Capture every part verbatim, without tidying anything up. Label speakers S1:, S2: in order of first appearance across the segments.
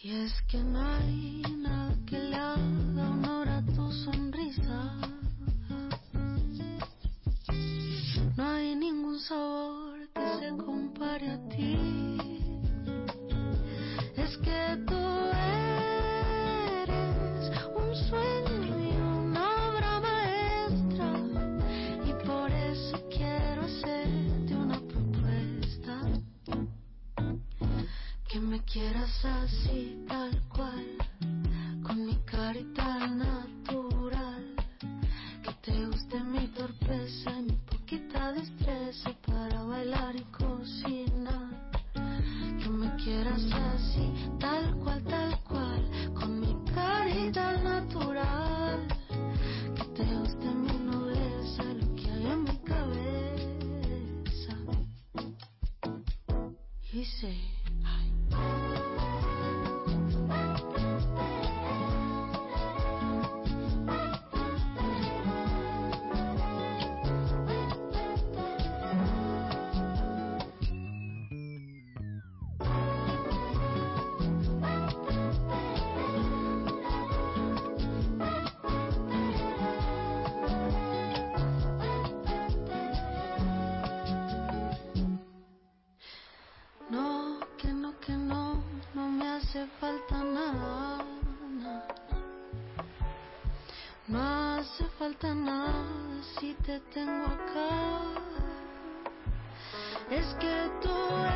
S1: Y es que no hay nada que le haga honor a tu sonrisa. No hay ningún sabor que se compare a ti. Es que tú eres un sueño y una obra maestra, y por eso quiero hacerte una propuesta. Que me quieras así, tal cual, con mi carita al natural. Que te guste mi torpeza y mi poquita destreza para bailar y cocinar. Que me quieras así, tal cual, tal cual, con mi carita al natural. Que te guste mi nobleza, lo que hay en mi cabeza. Y sé, ay. No, que no, que no, no me hace falta nada, nada. No hace falta nada si te tengo acá. Es que tú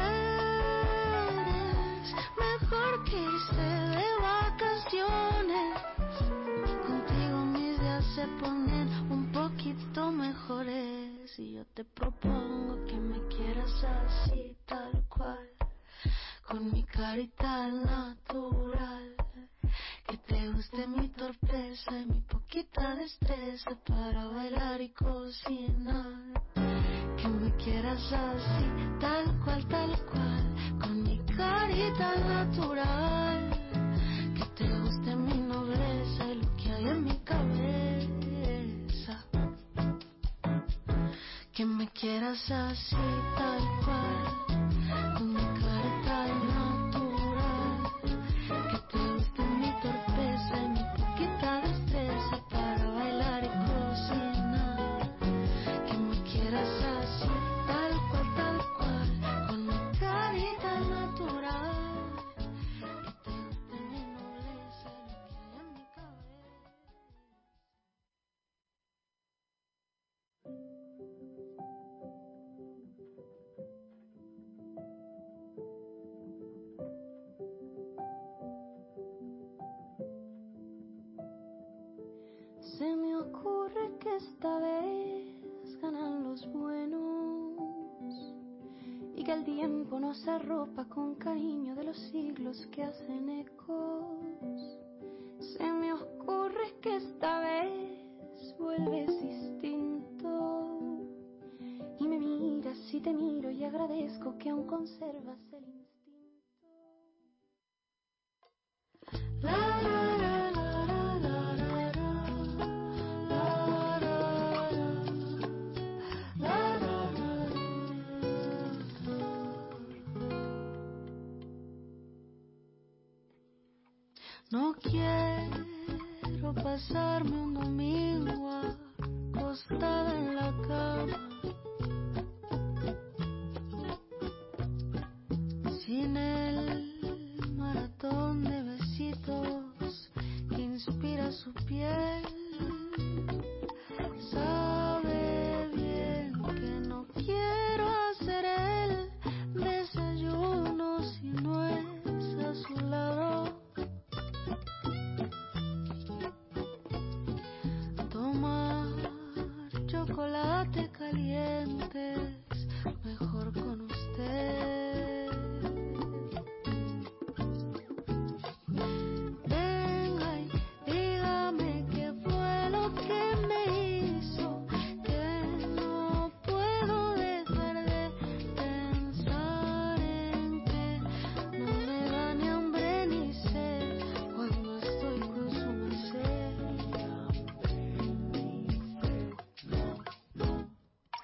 S1: eres mejor que irse de vacaciones. Contigo mis días se ponen un poquito mejores. Y yo te propongo que me quieras así, tal cual, con mi carita al natural. Que te guste mi torpeza y mi poquita destreza para bailar y cocinar. Que me quieras así, tal cual, tal cual, con mi carita al natural. Que te guste mi nobleza y lo que hay en mi cabeza. Que me quieras así, tal cual, con mi carita al natural. Que te guste mi torpeza y mi poquita destreza para bailar y cocinar. Que me quieras así, tal cual, tal cual, con mi carita al natural. Que te guste mi nobleza y lo que hay en mi cabeza. Se me ocurre que esta vez ganan los buenos y que el tiempo nos arropa con cariño de los siglos que hacen ecos. Se me ocurre que esta vez vuelves distinto y me miras y te miro y agradezco que aún conservas el instinto. La, la, la, la, la, la, la, la, la, la. No quiero pasarme un domingo acostada en la cama sin el maratón de besitos que inspira su piel. Sabe bien que no quiero hacer el desayuno si no es a su lado. Tomar chocolate caliente es mejor con usted. Venga y dígame qué fue lo que me hizo, que no puedo dejar de pensar en que no me da ni hambre ni sed cuando estoy con su merced.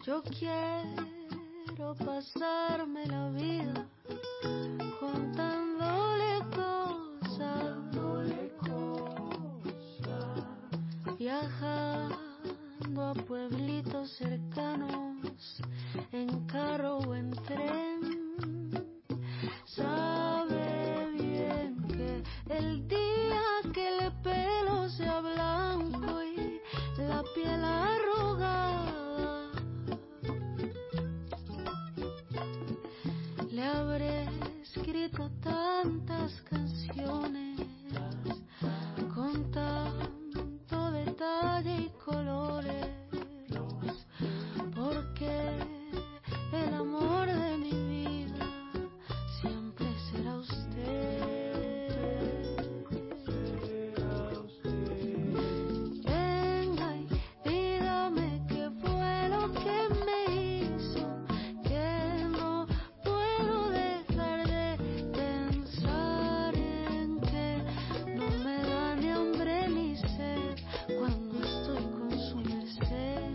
S1: Yo quiero pasarme la vida contándole cosas, viajando a pueblitos cercanos en carro o en tren. Sabe bien que el día que el pelo sea blanco y la piel arrugada, le habré escrito tantas canciones con tanto detalle y colores, porque el amor de mi vida siempre será usted. Venga y dígame qué fue lo que me hizo, que no puedo dejar de pensar en que no me da ni hambre ni sed cuando estoy con su merced.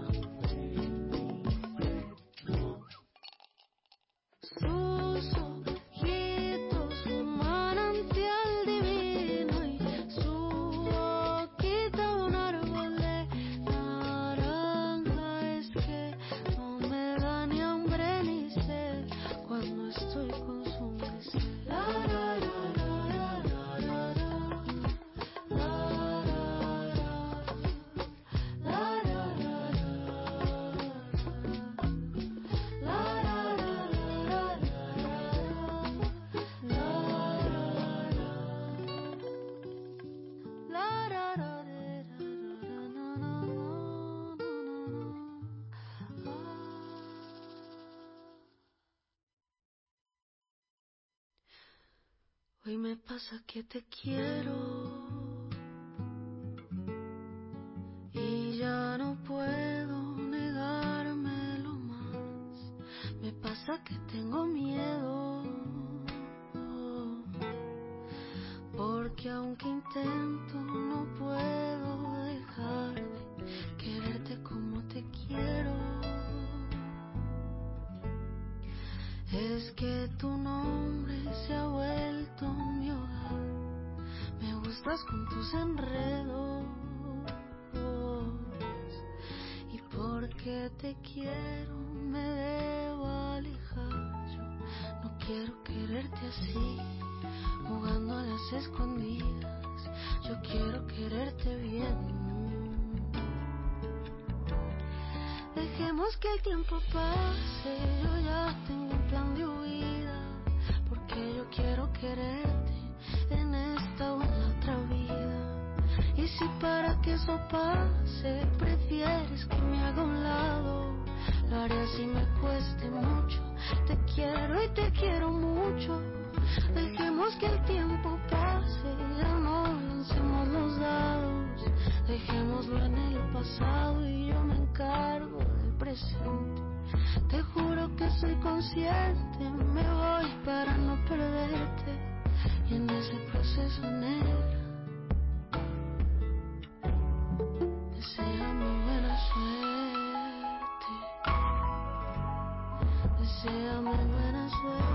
S1: Sus ojitos, su manantial divino y su boquita un árbol de naranja. Es que no me da ni hambre ni sed cuando estoy con su merced. La, la, la, la, la, la, la, la, la, la, la, hoy me pasa que te quiero y ya no puedo negármelo más. Me pasa que tengo miedo, porque aunque intento no puedo dejar de quererte como te quiero. Es que tu nombre se ha vuelto mi hogar, me gustas con tus enredos, y porque te quiero me debo alejar. Yo no quiero quererte así, jugando a las escondidas. Yo quiero quererte bien. Dejemos que el tiempo pase, yo ya tengo un plan de huida, porque yo quiero quererte en esta o en la otra vida. Y si para que eso pase prefieres que me haga a un lado, lo haré así me cueste mucho. Te quiero y te quiero mucho. Dejemos que el tiempo pase, ya no lancemos los dados. Dejémoslo en el pasado y yo me encargo del presente. Te juro que soy consciente, me voy para no perderte. Y en ese proceso negra, deséame buena suerte. Deséame buena suerte.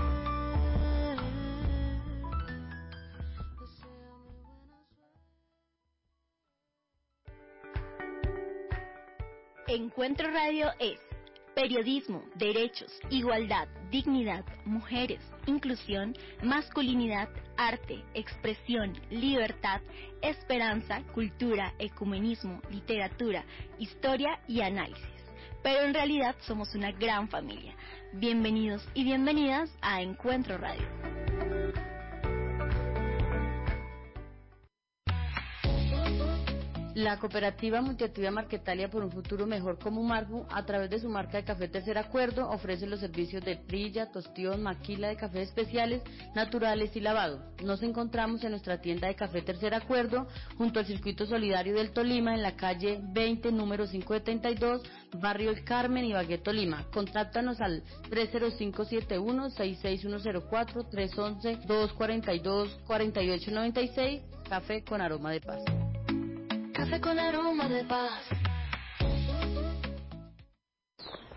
S2: Encuentro Radio es periodismo, derechos, igualdad, dignidad, mujeres, inclusión, masculinidad, arte, expresión, libertad, esperanza, cultura, ecumenismo, literatura, historia y análisis. Pero en realidad somos una gran familia. Bienvenidos y bienvenidas a Encuentro Radio.
S3: La cooperativa multiactiva Marquetalia por un futuro mejor como Margu, a través de su marca de café Tercer Acuerdo, ofrece los servicios de trilla, tostión, maquila de café especiales, naturales y lavado. Nos encontramos en nuestra tienda de café Tercer Acuerdo, junto al Circuito Solidario del Tolima, en la calle veinte, número quinientos setenta y dos, Barrio El Carmen, Ibagué, Tolima. Contáctanos al tres cero cinco siete uno, seis seis uno cero cuatro, tres once, dos cuarenta y dos, cuarenta y ocho noventa y seis, café con aroma de paz.
S1: Café con aroma de paz.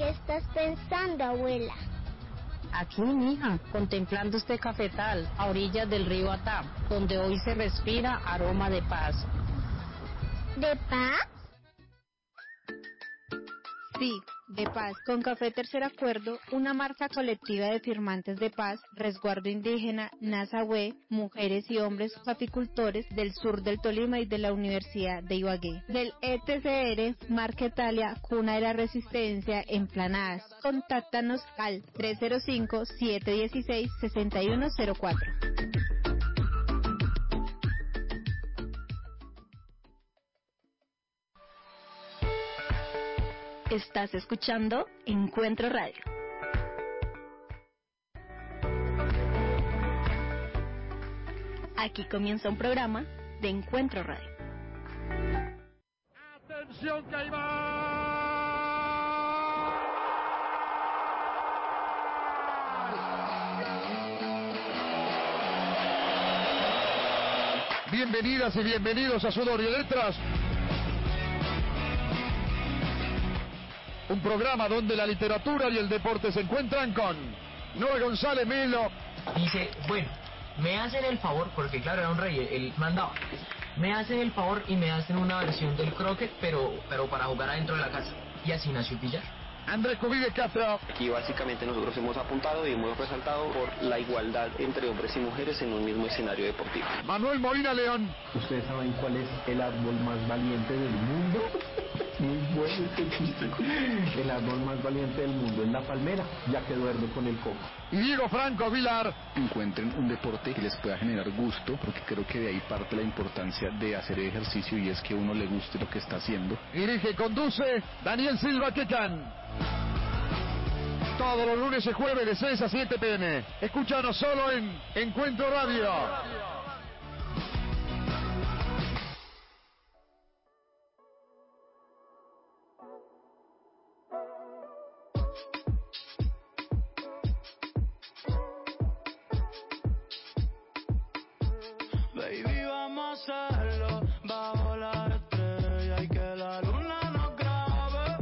S4: ¿Qué estás pensando, abuela?
S5: Aquí, mija, contemplando este cafetal a orillas del río Atá, donde hoy se respira aroma de paz.
S4: ¿De paz?
S6: Sí, de paz. Con Café Tercer Acuerdo, una marca colectiva de firmantes de paz, resguardo indígena, Nazahue, mujeres y hombres caficultores del sur del Tolima y de la Universidad de Ibagué. Del E T C R, Marca Italia, cuna de la resistencia, en Planadas. Contáctanos al tres cero cinco, siete uno seis, seis uno cero cuatro.
S2: Estás escuchando Encuentro Radio. Aquí comienza un programa de Encuentro Radio.
S7: ¡Atención que ahí va! Bienvenidas y bienvenidos a Sudor y Letras. Un programa donde la literatura y el deporte se encuentran con Noé González Melo.
S8: Dice, bueno, me hacen el favor, porque claro, era un rey, él mandaba. Me hacen el favor y me hacen una versión del croquet, pero, pero para jugar adentro de la casa. Y así nació el billar.
S7: Andrés Cubide Castro.
S9: Aquí básicamente nosotros hemos apuntado y hemos resaltado por la igualdad entre hombres y mujeres en un mismo escenario deportivo.
S7: Manuel Molina León.
S10: ¿Ustedes saben cuál es el árbol más valiente del mundo? Muy bueno este chiste. El árbol más valiente del mundo es la palmera, ya que duerme con el coco.
S7: Y Diego Franco Vilar.
S11: Encuentren un deporte que les pueda generar gusto, porque creo que de ahí parte la importancia de hacer ejercicio y es que uno le guste lo que está haciendo.
S7: Dirige y conduce Daniel Silva Quecan. Todos los lunes y jueves de seis a siete pm. Escúchanos solo en Encuentro Radio.
S12: Baby, vamos a hacerlo bajo la estrella y que la luna nos grabe.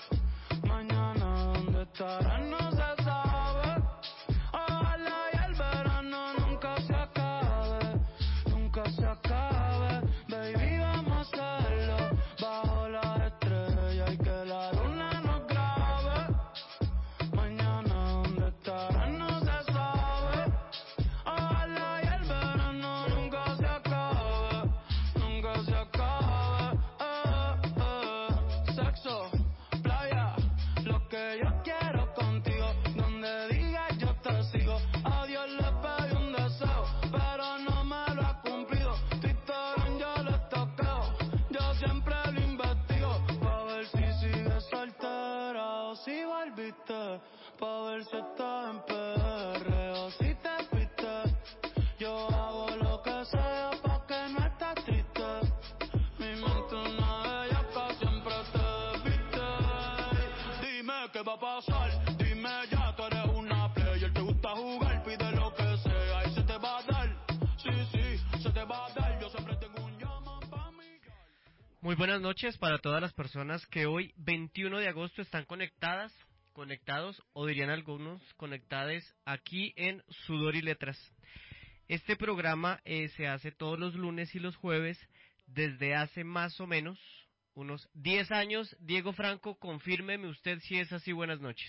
S12: Mañana dónde estarán no se sabe. Ojalá y el verano nunca se acabe, nunca se acabe. Baby, vamos a hacerlo bajo la estrella y que la luna nos grabe. Mañana dónde estarán no se sabe. Ojalá y el verano nunca se acabe, nunca se acabe. Eh, eh. Sexo, playa, lo que yo quiero contigo. Donde digas yo te sigo. A Dios le pedí un deseo, pero no me lo ha cumplido. Tu Instagram yo lo toqueo, yo siempre lo investigo. Pa' ver si sigues soltera o si volviste. Pa' ver si estás en P R o si te fuiste. Yo hago lo que sea pa' que no estés triste. Mi mente una bellaca siempre te viste. Dime qué va a pasar, dime ya, tú eres una player. Te gusta jugar, pide lo que sea y se te va a dar. Sí, sí, se te va a dar. Yo siempre tengo un llama pa' mí.
S13: Muy buenas noches para todas las personas que hoy, veintiuno de agosto, están conectadas, conectados, o dirían algunos, conectadas aquí en Sudor y Letras. Este programa eh, se hace todos los lunes y los jueves desde hace más o menos unos diez años. Diego Franco, confírmeme usted si es así. Buenas noches.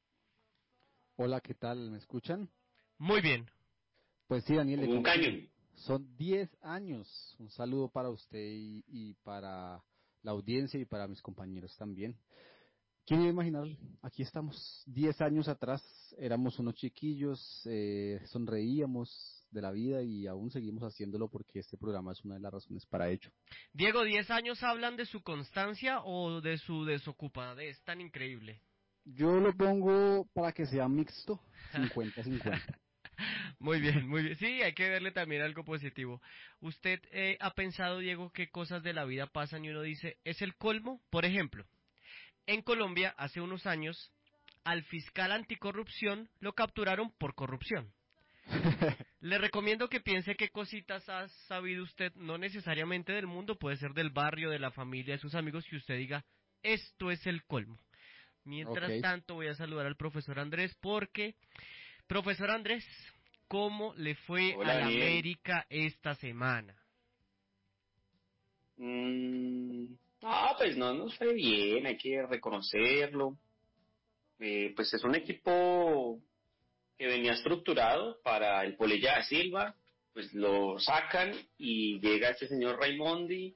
S14: Hola, ¿qué tal? ¿Me escuchan?
S13: Muy bien.
S14: Pues sí, Daniel.
S9: Un cañón.
S14: Son diez años. Un saludo para usted y, y para la audiencia y para mis compañeros también. ¿Quién iba a imaginar? Aquí estamos. Diez años atrás éramos unos chiquillos, eh, sonreíamos de la vida y aún seguimos haciéndolo porque este programa es una de las razones para ello.
S13: Diego, ¿diez años hablan de su constancia o de su desocupadez tan increíble?
S14: Yo lo pongo para que sea mixto, cincuenta cincuenta.
S13: Muy bien, muy bien. Sí, hay que verle también algo positivo. ¿Usted eh, ha pensado, Diego, qué cosas de la vida pasan y uno dice, ¿es el colmo? Por ejemplo, en Colombia, hace unos años, al fiscal anticorrupción lo capturaron por corrupción. Le recomiendo que piense qué cositas ha sabido usted, no necesariamente del mundo, puede ser del barrio, de la familia, de sus amigos, que usted diga, esto es el colmo. Mientras
S14: Ok.
S13: tanto voy a saludar al profesor Andrés porque, profesor Andrés, ¿cómo le fue
S15: Hola,
S13: a la
S15: Daniel.
S13: América esta semana?
S15: Mm, ah, pues no nos fue bien, hay que reconocerlo. Eh, pues es un equipo que venía estructurado para el Polilla da Silva, pues lo sacan y llega este señor Raimondi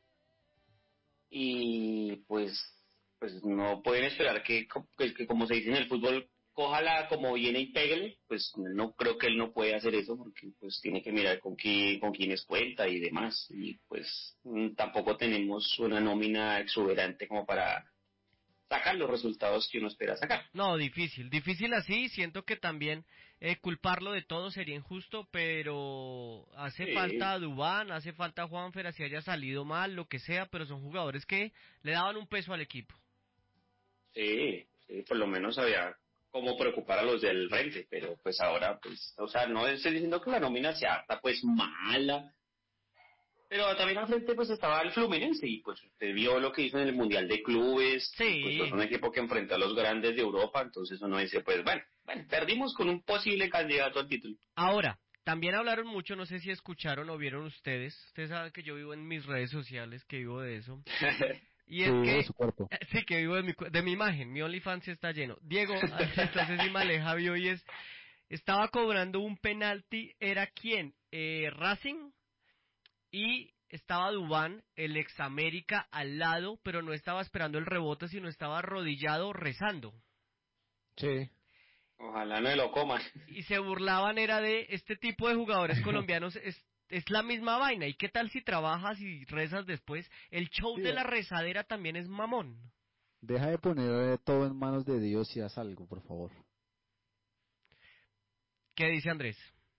S15: y pues pues no pueden esperar que, co- que, que como se dice en el fútbol, cójala como viene y pégale, pues no creo que él no puede hacer eso porque pues tiene que mirar con quién, con quiénes cuenta y demás y pues mm, tampoco tenemos una nómina exuberante como para sacar los resultados que uno espera sacar.
S13: No, difícil, difícil así, siento que también eh, culparlo de todo sería injusto, pero hace
S15: Sí.
S13: falta Dubán, hace falta Juanfer, así haya salido mal, lo que sea, pero son jugadores que le daban un peso al equipo.
S15: Sí, sí, por lo menos había cómo preocupar a los del frente, pero pues ahora, pues, o sea, no estoy diciendo que la nómina sea pues mala, pero también al frente pues estaba el Fluminense y pues usted vio lo que hizo en el Mundial de Clubes,
S13: Sí.
S15: y, pues es un equipo que enfrentó a los grandes de Europa, entonces uno dice, pues bueno, bueno, perdimos con un posible candidato al título.
S13: Ahora, también hablaron mucho, no sé si escucharon o vieron ustedes, ustedes saben que yo vivo en mis redes sociales, que vivo de eso, y es
S14: Sí,
S13: que,
S14: de su cuerpo.
S13: sí, que vivo de mi, cu- de mi imagen, mi OnlyFans está lleno. Diego, entonces si Maleja vio y es, estaba cobrando un penalti, ¿era quién? Eh, Racing, y estaba Dubán, el ex América, al lado, pero no estaba esperando el rebote, sino estaba arrodillado rezando.
S14: Sí.
S15: Ojalá no lo coman.
S13: Y se burlaban era de este tipo de jugadores colombianos es, es la misma vaina. ¿Y qué tal si trabajas y rezas después? El show
S14: Sí,
S13: de la rezadera también es mamón.
S14: Deja de poner eh, todo en manos de Dios y haz algo, por favor.
S13: ¿Qué dice Andrés?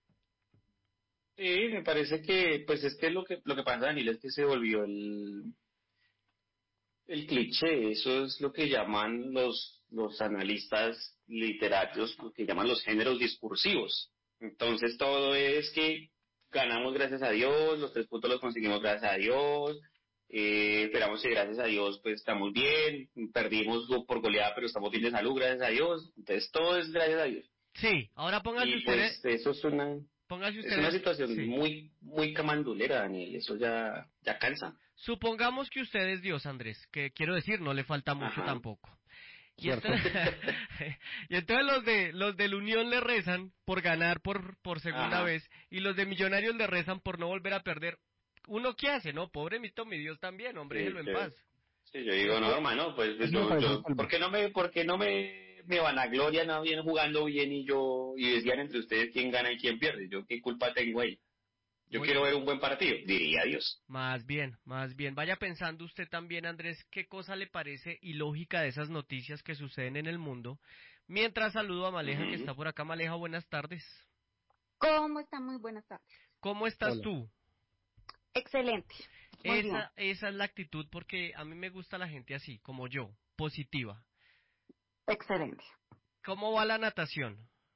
S15: Sí, me parece que, pues es que lo que lo que pasa, Daniel, es que se volvió el, el cliché, eso es lo que llaman los, los analistas literarios, lo que llaman los géneros discursivos. Entonces todo es que ganamos gracias a Dios, los tres puntos los conseguimos gracias a Dios, eh, esperamos que gracias a Dios pues estamos bien, perdimos go- por goleada pero estamos bien de salud gracias a Dios, entonces todo es gracias a Dios.
S13: Sí, ahora póngase
S15: Y
S13: ustedes,
S15: pues eso es una,
S13: póngase
S15: es una
S13: ustedes,
S15: situación
S13: sí.
S15: muy, muy camandulera, Daniel, eso ya, ya cansa.
S13: Supongamos que usted es Dios, Andrés, que quiero decir, no le falta mucho
S15: Ajá.
S13: tampoco. Y
S14: Cierto.
S13: entonces, y entonces los de los del Unión le rezan por ganar por por segunda
S15: Ajá.
S13: vez y los de Millonarios le rezan por no volver a perder. ¿Uno qué hace, no? Pobre mito, mi Dios también, hombre,
S15: Sí,
S13: déjelo en
S15: sí.
S13: paz.
S15: Sí, yo digo, no, hermano, pues, pues
S14: Eso me
S15: yo,
S14: parece un
S15: yo,
S14: colmo.
S15: ¿por qué no me, por qué no me, me vanagloria, no vienen jugando bien y yo, y decían entre ustedes quién gana y quién pierde? Yo qué culpa tengo ahí. Yo
S13: Muy-
S15: quiero ver un buen partido, diría Dios.
S13: Más bien, más bien. Vaya pensando usted también, Andrés, qué cosa le parece ilógica de esas noticias que suceden en el mundo. Mientras saludo a Maleja, que
S15: Ujú.
S13: está por acá. Maleja, buenas tardes.
S16: ¿Cómo están? Muy buenas tardes.
S13: ¿Cómo estás
S14: Hola.
S13: tú?
S16: Excelente. Muy bien.
S13: Esa, esa es la actitud porque a mí me gusta la gente así, como yo, positiva.
S16: Excelente.
S13: ¿Cómo va la natación?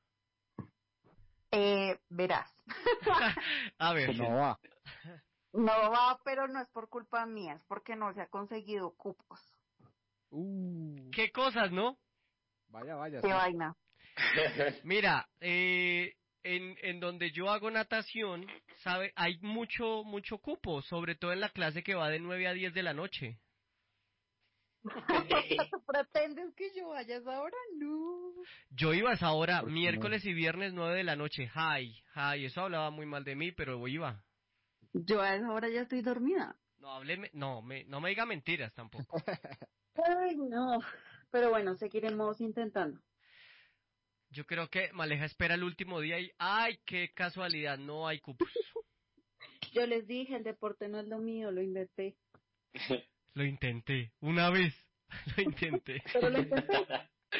S16: Eh, verás.
S13: A ver.
S14: No va.
S16: No va, pero no es por culpa mía, es porque no se ha conseguido cupos.
S14: Uh,
S13: ¿Qué cosas, no?
S14: vaya, vaya.
S16: Qué
S14: sí.
S16: vaina.
S13: Mira, eh, en, en donde yo hago natación, sabe, hay mucho, mucho cupo, sobre todo en la clase que va de nueve a diez de la noche.
S16: ¿Tú pretendes que yo vaya a esa hora? No.
S13: Yo iba a esa hora,
S14: ¿Por qué
S13: miércoles y viernes nueve de la noche. Hi, hi, eso hablaba muy mal de mí, pero iba.
S16: Yo a esa hora ya estoy dormida.
S13: No hable, no, me, no me diga mentiras tampoco.
S16: Ay, no. Pero bueno, seguiremos intentando.
S13: Yo creo que Maleja espera el último día y ¡ay, qué casualidad! No hay cupos.
S16: Yo les dije, el deporte no es lo mío, lo inventé.
S13: Lo intenté, una vez, lo intenté.
S16: Pero lo intenté.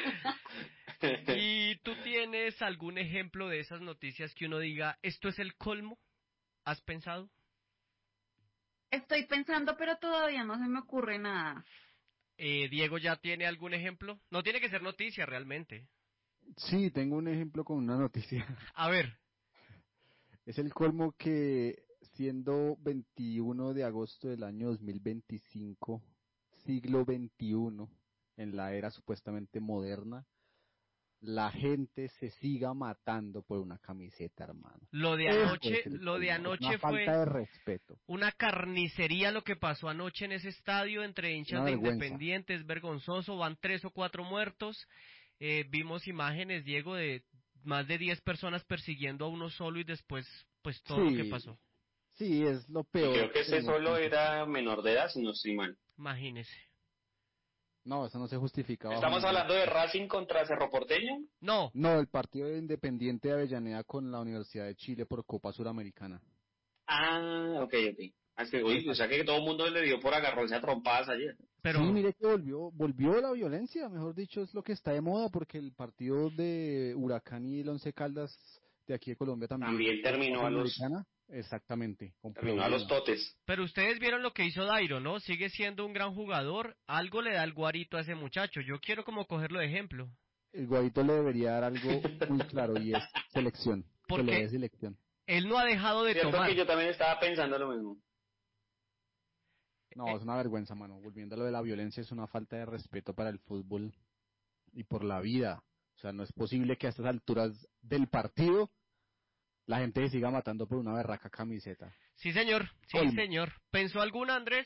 S13: ¿Y tú tienes algún ejemplo de esas noticias que uno diga, esto es el colmo? ¿Has pensado?
S16: Estoy pensando, pero todavía no se me ocurre nada.
S13: Eh, Diego, ¿ya tiene algún ejemplo? No tiene que ser noticia realmente.
S14: Sí, tengo un ejemplo con una noticia.
S13: A ver.
S14: Es el colmo que siendo veintiuno de agosto del año dos mil veinticinco, siglo veintiuno, en la era supuestamente moderna, la gente se siga matando por una camiseta, hermano.
S13: Lo de
S14: Eso
S13: anoche,
S14: es el
S13: lo de
S14: colmo, es
S13: anoche
S14: una
S13: fue
S14: falta de respeto.
S13: una carnicería lo que pasó anoche en ese estadio entre hinchas
S14: Una
S13: de
S14: vergüenza.
S13: Independiente, es vergonzoso, van tres o cuatro muertos, eh, vimos imágenes, Diego, de más de diez personas persiguiendo a uno solo y después, pues todo lo que
S14: Sí,
S13: pasó.
S14: sí, es lo
S15: Y
S14: peor.
S15: creo que ese
S14: tenemos
S15: solo
S14: que-
S15: era menor de edad, si no estoy mal.
S13: Imagínese.
S14: No, eso no se justifica. bajo
S15: ¿Estamos
S14: ningún-
S15: hablando de Racing contra Cerro Porteño?
S13: No.
S14: No, el partido de Independiente de Avellaneda con la Universidad de Chile por Copa Suramericana.
S15: Ah, ok, ok. Así que, uy, o sea que todo el mundo le dio por agarrarse a trompadas ayer.
S13: Pero...
S14: Sí, mire que volvió, volvió la violencia, mejor dicho, es lo que está de moda, porque el partido de Huracán y el Once Caldas de aquí de Colombia también.
S15: También terminó a los-
S14: Suramericana, Exactamente. con
S15: Terminó a los
S14: problemas.
S15: totes.
S13: Pero ustedes vieron lo que hizo Dairo, ¿no? Sigue siendo un gran jugador, algo le da el guarito a ese muchacho, yo quiero como cogerlo de ejemplo.
S14: El Guaito le debería dar algo muy claro y es selección.
S13: ¿Por
S14: que le
S13: qué?
S14: dé selección.
S13: Él no ha dejado de
S15: Cierto
S13: tomar.
S15: que yo también estaba pensando lo mismo.
S14: No, es una vergüenza, mano. Volviendo a lo de la violencia, es una falta de respeto para el fútbol y por la vida. O sea, no es posible que a estas alturas del partido la gente se siga matando por una berraca camiseta.
S13: Sí, señor, sí,
S14: Colmo.
S13: señor. ¿Pensó alguna, Andrés?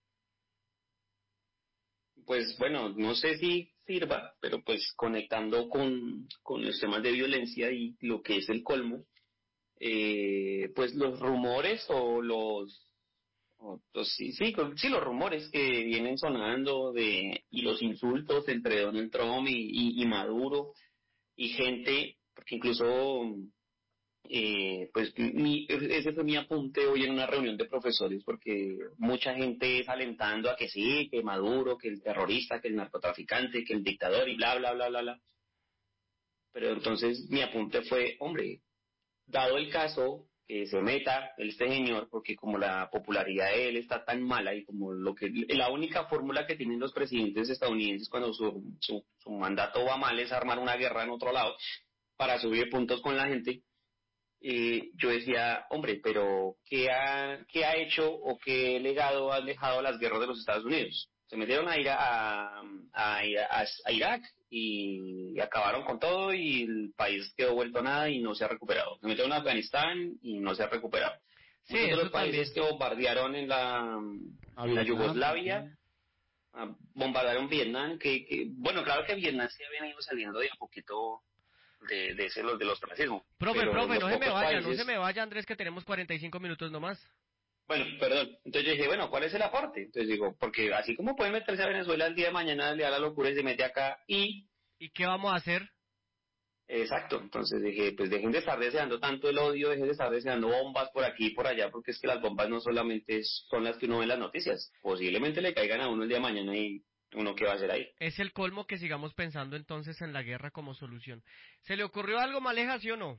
S15: Pues bueno, no sé si sirva, pero pues conectando con, con los temas de violencia y lo que es el colmo, eh, pues los rumores o los, o los- sí, sí, con- sí, los rumores que vienen sonando de y los insultos entre Donald Trump y, y, y Maduro y gente, porque incluso eh, pues mi, ese fue mi apunte hoy en una reunión de profesores, porque mucha gente es alentando a que sí, que Maduro, que el terrorista, que el narcotraficante, que el dictador y bla, bla, bla, bla, bla. Pero entonces mi apunte fue, hombre, dado el caso que se meta este señor, porque como la popularidad de él está tan mala y como lo que la única fórmula que tienen los presidentes estadounidenses cuando su, su, su mandato va mal es armar una guerra en otro lado para subir puntos con la gente. Eh, yo decía, hombre, pero ¿qué ha, ¿qué ha hecho o qué legado han dejado las guerras de los Estados Unidos? Se metieron a, ir a, a, a, a Irak y acabaron con todo y el país quedó vuelto a nada y no se ha recuperado. Se metieron a Afganistán y no se ha recuperado.
S13: Sí,
S15: Muchos de
S13: eso
S15: los países
S13: también.
S15: que bombardearon en la, en la
S14: Vietnam,
S15: Yugoslavia, ah, bombardearon Vietnam, que, que bueno, claro que Vietnam sí ha venido saliendo de a poquito de, de ese los de los racismo.
S13: Profe,
S15: pero
S13: profe,
S15: los
S13: no se me
S15: pocos
S13: vaya, no
S15: países-
S13: se me vaya, Andrés, que tenemos cuarenta y cinco minutos nomás.
S15: Bueno, perdón. Entonces yo dije, bueno, ¿cuál es el aporte? Entonces digo, porque así como puede meterse a Venezuela el día de mañana, le da la locura y se mete acá y...
S13: ¿Y qué vamos a hacer?
S15: Exacto. Entonces dije, pues dejen de estar deseando tanto el odio, dejen de estar deseando bombas por aquí y por allá, porque es que las bombas no solamente es- son las que uno ve en las noticias. Posiblemente le caigan a uno el día de mañana y uno qué va a hacer ahí.
S13: Es el colmo que sigamos pensando entonces en la guerra como solución. ¿Se le ocurrió algo, Maleja, sí o no?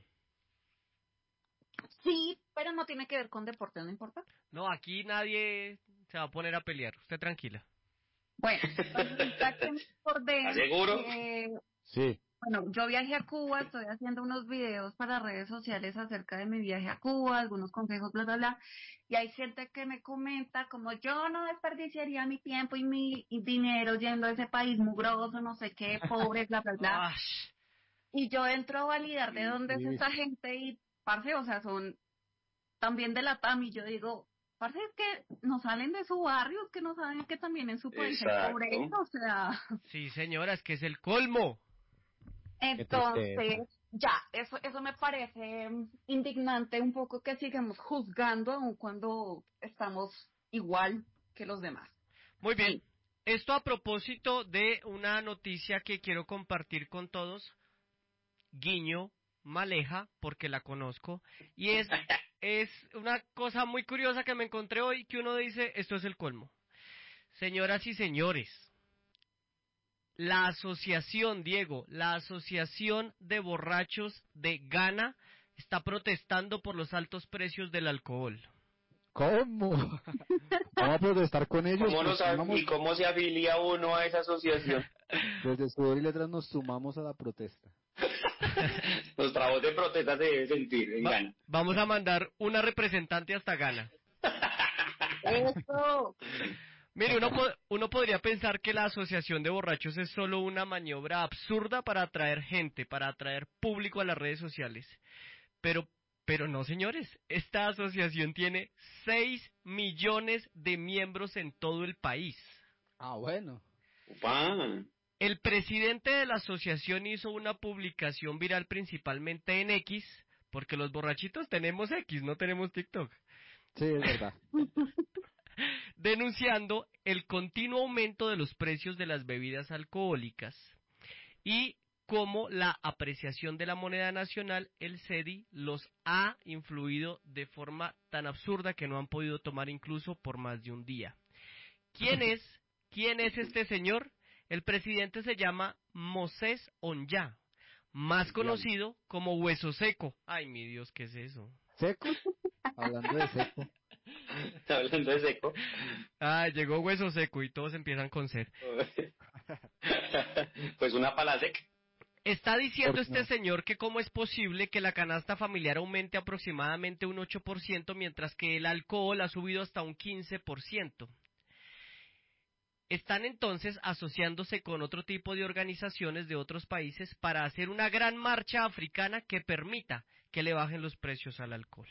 S16: Sí, pero no tiene que ver con deporte, ¿no importa?
S13: No, aquí nadie se va a poner a pelear. Usted tranquila.
S16: Bueno, resulta que me acordé
S15: ¿Estás seguro?
S16: que,
S14: Sí.
S16: bueno, yo viajé a Cuba, estoy haciendo unos videos para redes sociales acerca de mi viaje a Cuba, algunos consejos, bla, bla, bla, y hay gente que me comenta como yo no desperdiciaría mi tiempo y mi y dinero yendo a ese país mugroso, no sé qué, pobre, bla, bla, bla.
S13: Ash.
S16: Y yo entro a validar de dónde es
S14: Sí.
S16: esa gente y, parce, o sea, son también de la T A M y yo digo, parce, es que no salen de su barrio, es que no saben que también en su país hay
S15: Exacto.
S16: pobreza, o sea,
S13: Sí, señora, es que es el colmo.
S16: entonces, ya, eso eso me parece mm, indignante un poco que sigamos juzgando aun cuando estamos igual que los demás.
S13: Muy bien. Esto a propósito de una noticia que quiero compartir con todos. Guiño, Maleja, porque la conozco. Y es, es una cosa muy curiosa que me encontré hoy, que uno dice, esto es el colmo. Señoras y señores, la asociación, Diego, la asociación de borrachos de Ghana está protestando por los altos precios del alcohol.
S14: ¿Cómo? Vamos a protestar con ellos.
S15: ¿Cómo
S14: nos
S15: nos a-
S14: sumamos-
S15: ¿Y cómo se afilia uno a esa asociación?
S14: Desde Sudor y Letras nos sumamos a la protesta.
S15: Nuestra voz de protesta se debe sentir en
S13: Va-
S15: Ghana.
S13: vamos a mandar una representante hasta Ghana.
S16: Eso.
S13: Mire, uno, po- uno podría pensar que la asociación de borrachos es solo una maniobra absurda para atraer gente, para atraer público a las redes sociales. Pero, pero no, señores, esta asociación tiene seis millones de miembros en todo el país.
S14: Ah, bueno.
S15: Upa.
S13: El presidente de la asociación hizo una publicación viral principalmente en X, porque los borrachitos tenemos X, no tenemos TikTok.
S14: Sí, es verdad.
S13: Denunciando el continuo aumento de los precios de las bebidas alcohólicas y cómo la apreciación de la moneda nacional, el CEDI, los ha influido de forma tan absurda que no han podido tomar incluso por más de un día. ¿Quién es? ¿Quién es este señor? El presidente se llama Moses Onyá, más conocido como Hueso Seco. Ay, mi Dios, ¿qué es eso?
S14: ¿Seco? Hablando de seco.
S15: Hablando de seco.
S13: Ah, llegó Hueso Seco y todos empiezan con sed.
S15: Pues una pala seca.
S13: Está diciendo
S14: ¿Por
S13: este
S14: no?
S13: señor que cómo es posible que la canasta familiar aumente aproximadamente un ocho por ciento mientras que el alcohol ha subido hasta un quince por ciento. Están entonces asociándose con otro tipo de organizaciones de otros países para hacer una gran marcha africana que permita que le bajen los precios al alcohol.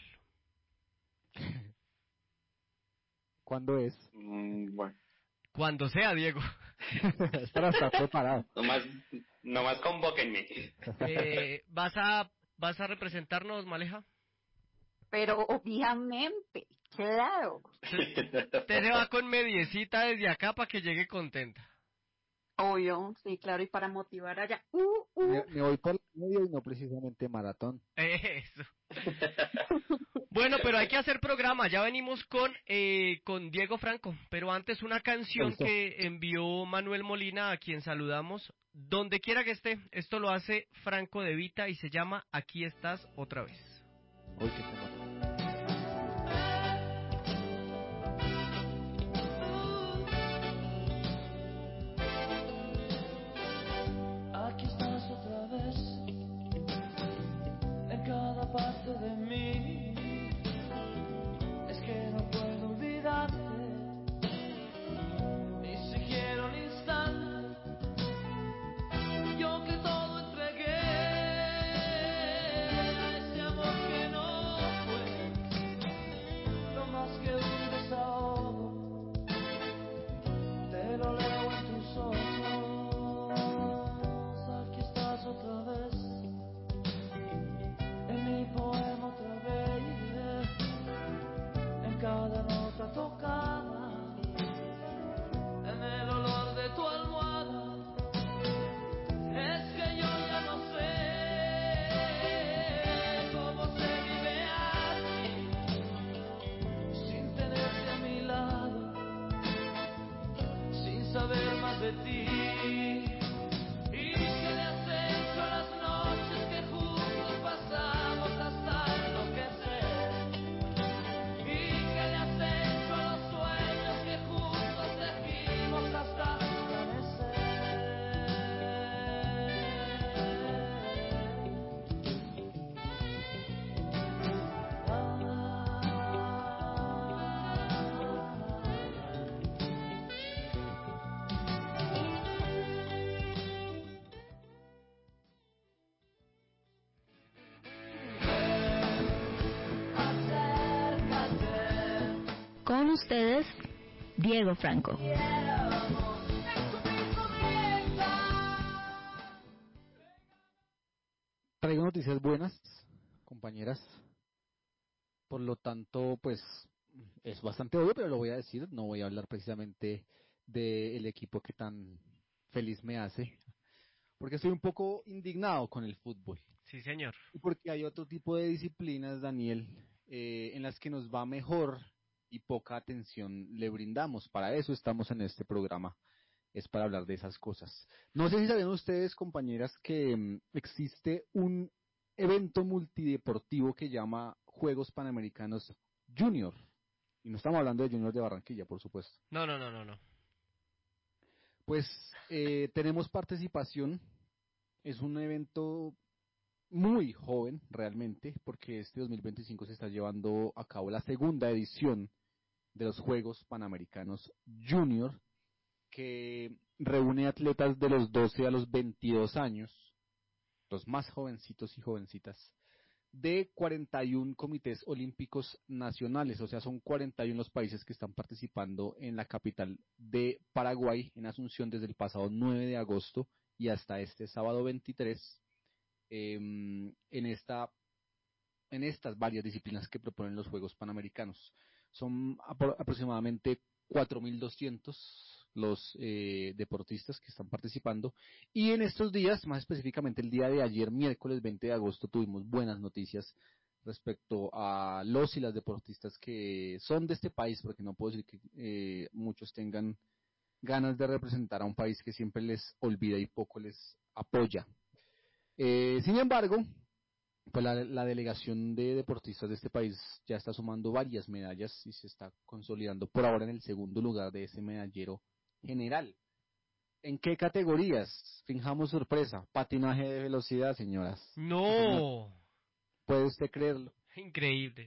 S14: ¿Cuándo es?
S15: Mm, bueno.
S13: Cuando sea, Diego.
S14: Es para estar preparado.
S15: Nomás, nomás convóquenme.
S13: Eh, ¿vas a vas a representarnos, Maleja?
S16: Pero obviamente, claro.
S13: Usted se va con mediecita desde acá para que llegue contenta.
S16: Obvio, sí, claro, y para motivar allá. Uh, uh.
S14: Me, me voy por el medio y no precisamente maratón.
S13: Eso. Bueno, pero hay que hacer programa. Ya venimos con eh, con Diego Franco. Pero antes una canción
S14: Listo.
S13: que envió Manuel Molina, a quien saludamos. Donde quiera que esté, esto lo hace Franco De Vita y se llama Aquí estás otra vez.
S14: Uy, qué tema.
S12: Aquí estás otra vez, en cada parte de mí. Es que no puedo olvidarte, ni siquiera un instante. Yo que todo entregué a ese amor que no fue, no más que un desahogo. Te lo leo en tus ojos. Otra vez, en mi poema otra vez, en cada nota tocada, en el olor de tu almohada. Es que yo ya no sé cómo se vive así, sin tenerte a mi lado, sin saber más de ti.
S2: Con ustedes, Diego Franco.
S14: Traigo noticias buenas, compañeras. Por lo tanto, pues es bastante obvio, pero lo voy a decir. No voy a hablar precisamente del equipo que tan feliz me hace, porque estoy un poco indignado con el fútbol.
S13: Sí, señor.
S14: Y porque hay otro tipo de disciplinas, Daniel, eh, en las que nos va mejor y poca atención le brindamos. Para eso estamos en este programa, es para hablar de esas cosas. No sé si sabían ustedes, compañeras, que mm, existe un evento multideportivo que llama Juegos Panamericanos Junior. Y no estamos hablando de Junior de Barranquilla, por supuesto.
S13: No, no, no, no, no.
S14: Pues eh, tenemos participación. Es un evento muy joven realmente, porque este dos mil veinticinco se está llevando a cabo la segunda edición de los Juegos Panamericanos Junior, que reúne atletas de los doce a los veintidós años, los más jovencitos y jovencitas, de cuarenta y uno comités olímpicos nacionales, o sea, son cuarenta y uno los países que están participando en la capital de Paraguay, en Asunción, desde el pasado nueve de agosto y hasta este sábado veintitrés, eh, en esta en estas varias disciplinas que proponen los Juegos Panamericanos. Son apro- aproximadamente cuatro mil doscientos los eh, deportistas que están participando, y en estos días, más específicamente el día de ayer, miércoles veinte de agosto, tuvimos buenas noticias respecto a los y las deportistas que son de este país, porque no puedo decir que eh, muchos tengan ganas de representar a un país que siempre les olvida y poco les apoya. Eh, sin embargo, pues la, la delegación de deportistas de este país ya está sumando varias medallas y se está consolidando por ahora en el segundo lugar de ese medallero general. ¿En qué categorías? Fijamos sorpresa. Patinaje de velocidad, señoras.
S13: No.
S14: ¿Puede usted creerlo?
S13: Increíble.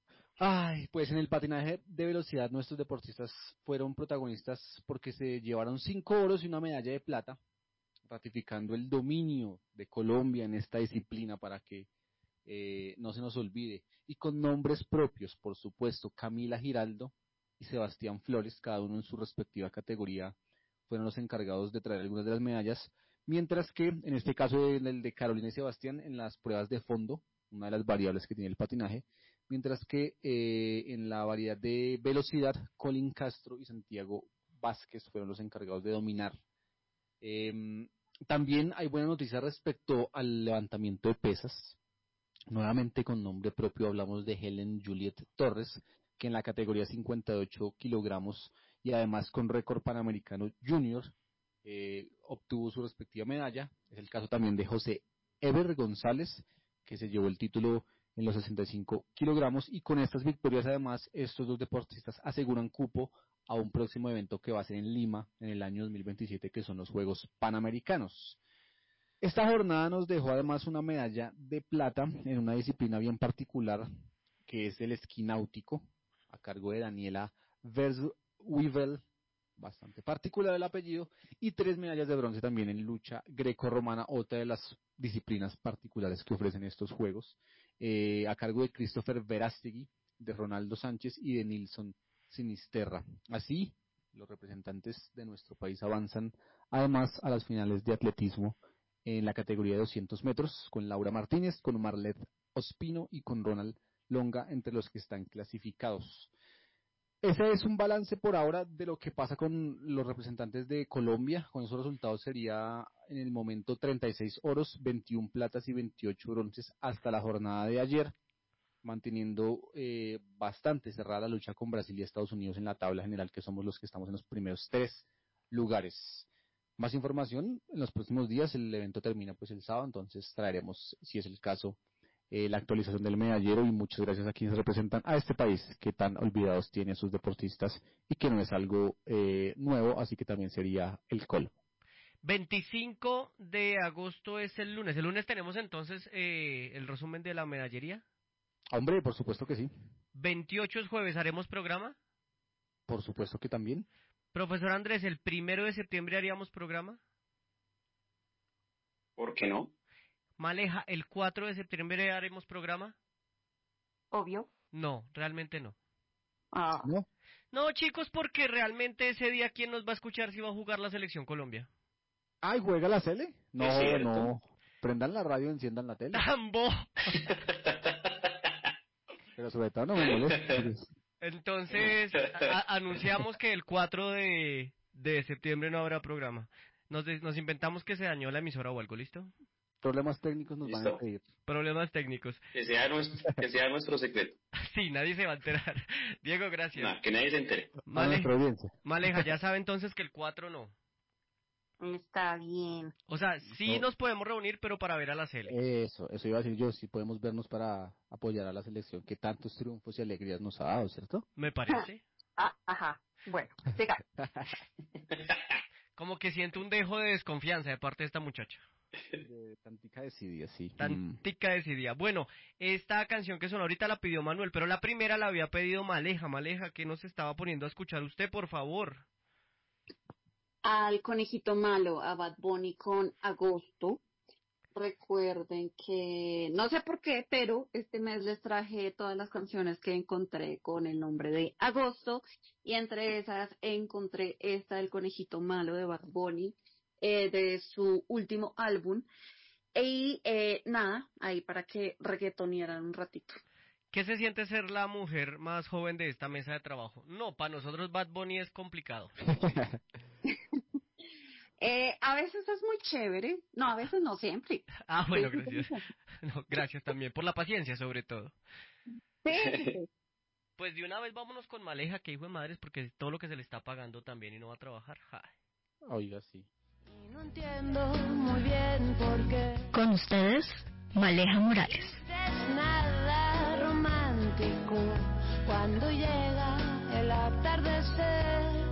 S14: Ay, pues en el patinaje de velocidad nuestros deportistas fueron protagonistas porque se llevaron cinco oros y una medalla de plata, ratificando el dominio de Colombia en esta disciplina para que eh, no se nos olvide, y con nombres propios, por supuesto. Camila Giraldo y Sebastián Flores, cada uno en su respectiva categoría, fueron los encargados de traer algunas de las medallas, mientras que en este caso en el de Carolina y Sebastián, en las pruebas de fondo, una de las variables que tiene el patinaje, mientras que eh, en la variedad de velocidad, Colin Castro y Santiago Vázquez fueron los encargados de dominar. Eh, también hay buena noticia respecto al levantamiento de pesas. Nuevamente con nombre propio hablamos de Helen Juliet Torres, que en la categoría cincuenta y ocho kilogramos y además con récord panamericano junior eh, obtuvo su respectiva medalla. Es el caso también de José Eber González, que se llevó el título en los sesenta y cinco kilogramos, y con estas victorias además estos dos deportistas aseguran cupo a un próximo evento que va a ser en Lima en el año dos mil veintisiete, que son los Juegos Panamericanos. Esta jornada nos dejó además una medalla de plata en una disciplina bien particular, que es el esquí náutico, a cargo de Daniela Verswivel, bastante particular el apellido, y tres medallas de bronce también en lucha greco-romana, otra de las disciplinas particulares que ofrecen estos juegos, eh, a cargo de Christopher Verástegui, de Ronaldo Sánchez y de Nilson Sinisterra. Así, los representantes de nuestro país avanzan además a las finales de atletismo en la categoría de doscientos metros, con Laura Martínez, con Marlet Ospino y con Ronald Longa entre los que están clasificados. Ese es un balance por ahora de lo que pasa con los representantes de Colombia. Con esos resultados sería en el momento treinta y seis oros, veintiuna platas y veintiocho bronces hasta la jornada de ayer, manteniendo eh, bastante cerrada la lucha con Brasil y Estados Unidos en la tabla general, que somos los que estamos en los primeros tres lugares. Más información en los próximos días. El evento termina pues el sábado, entonces traeremos, si es el caso, eh, la actualización del medallero, y muchas gracias a quienes representan a este país que tan olvidados tiene a sus deportistas y que no es algo eh, nuevo, así que también sería el colmo.
S13: veinticinco de agosto es el lunes. El lunes tenemos entonces eh, el resumen de la medallería.
S14: Hombre, por supuesto que sí.
S13: veintiocho es jueves, ¿haremos programa?
S14: Por supuesto que también.
S13: Profesor Andrés, ¿el primero de septiembre haríamos programa?
S15: ¿Por qué no?
S13: Maleja, ¿el cuatro de septiembre haremos programa?
S16: Obvio.
S13: No, realmente no.
S16: Ah.
S14: ¿No?
S13: No, chicos, porque realmente ese día, ¿quién nos va a escuchar si va a jugar la Selección Colombia?
S14: Ay, ¿juega la Sele? No,
S15: ¿Es cierto?
S14: no. Prendan la radio, enciendan la tele.
S13: ¡Tambo!
S14: Pero sobre todo no me moleste.
S13: Entonces, a- anunciamos que el cuatro de, de septiembre no habrá programa. Nos, de- nos inventamos que se dañó la emisora o algo, ¿listo?
S14: Problemas técnicos nos van a
S15: ¿Listo?
S14: pedir.
S13: Problemas técnicos.
S15: Que sea nuestro, que sea nuestro secreto.
S13: Sí, nadie se va a enterar. Diego, gracias.
S15: No, que nadie se entere.
S14: A
S13: Male-
S14: nuestra audiencia.
S13: Maleja, ya sabe entonces que el cuatro no.
S16: Está bien.
S13: O sea, sí
S14: No.
S13: nos podemos reunir, pero para ver a la Sele.
S14: Eso, eso iba a decir yo, si podemos vernos para apoyar a la selección que tantos triunfos y alegrías nos ha dado, ¿cierto?
S13: Me parece.
S16: Ah, ajá. Bueno, siga.
S13: Como que siento un dejo de desconfianza de parte de esta muchacha.
S14: De Tantica Decidia, sí.
S13: Tantica Decidia. Bueno, esta canción que sonó ahorita la pidió Manuel, pero la primera la había pedido Maleja. Maleja, ¿qué nos estaba poniendo a escuchar usted, por favor?
S16: Al Conejito Malo, a Bad Bunny con Agosto. Recuerden que, no sé por qué, pero este mes les traje todas las canciones que encontré con el nombre de Agosto, y entre esas encontré esta del Conejito Malo de Bad Bunny, eh, de su último álbum, y eh, nada, ahí para que reggaetonearan un ratito.
S13: ¿Qué se siente ser la mujer más joven de esta mesa de trabajo? No, para nosotros Bad Bunny es complicado.
S16: Eh, a veces es muy chévere, no, a veces no siempre.
S13: Ah, bueno, gracias. No, gracias también por la paciencia, sobre todo.
S16: Sí, sí, sí.
S13: Pues de una vez vámonos con Maleja, que hijo de madres, porque todo lo que se le está pagando también y no va a trabajar. Ja.
S14: Oiga, sí.
S1: No entiendo muy bien por qué.
S2: Con ustedes, Maleja Morales.
S1: Es nada romántico cuando llega el atardecer.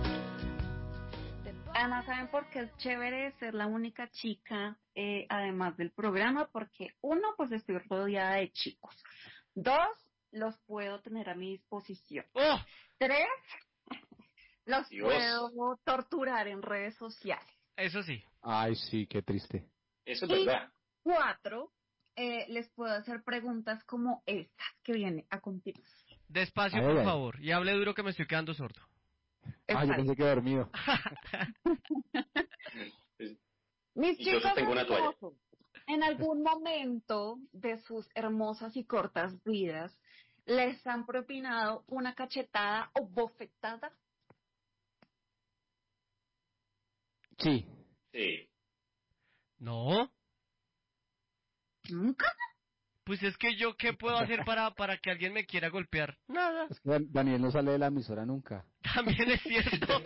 S16: Ana, ¿saben por qué es chévere ser la única chica, eh, además del programa? Porque uno, pues estoy rodeada de chicos. Dos, los puedo tener a mi disposición.
S13: ¡Oh!
S16: Tres, los
S15: Dios.
S16: puedo torturar en redes sociales.
S13: Eso sí.
S14: Ay, sí, qué triste.
S15: Eso es
S16: Y
S15: verdad.
S16: cuatro, eh, les puedo hacer preguntas como estas que viene a continuación.
S13: Despacio,
S14: Ay,
S13: por
S14: ay.
S13: favor, y hable duro que me estoy quedando sordo.
S14: Ah, yo pensé que dormido.
S16: Mis
S15: Y yo
S16: chicos
S15: sostengo una toalla.
S16: hermosos, en algún momento de sus hermosas y cortas vidas, ¿les han propinado una cachetada o bofetada?
S14: Sí.
S15: Sí.
S13: ¿No?
S16: ¿Nunca?
S13: Pues es que yo, ¿qué puedo hacer para, para que alguien me quiera golpear? Nada.
S14: Es que Dan- Daniel no sale de la emisora nunca.
S13: También es cierto.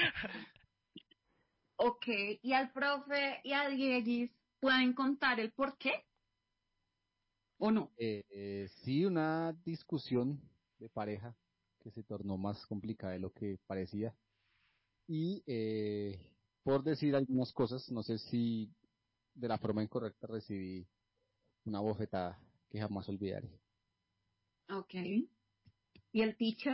S16: Ok, y al profe y a Dieguis, ¿pueden contar el por qué? ¿O no?
S14: Eh, eh, sí, una discusión de pareja que se tornó más complicada de lo que parecía. Y eh, por decir algunas cosas, no sé si de la forma incorrecta recibí una bofetada que jamás olvidaré.
S16: Ok. ¿Y el teacher?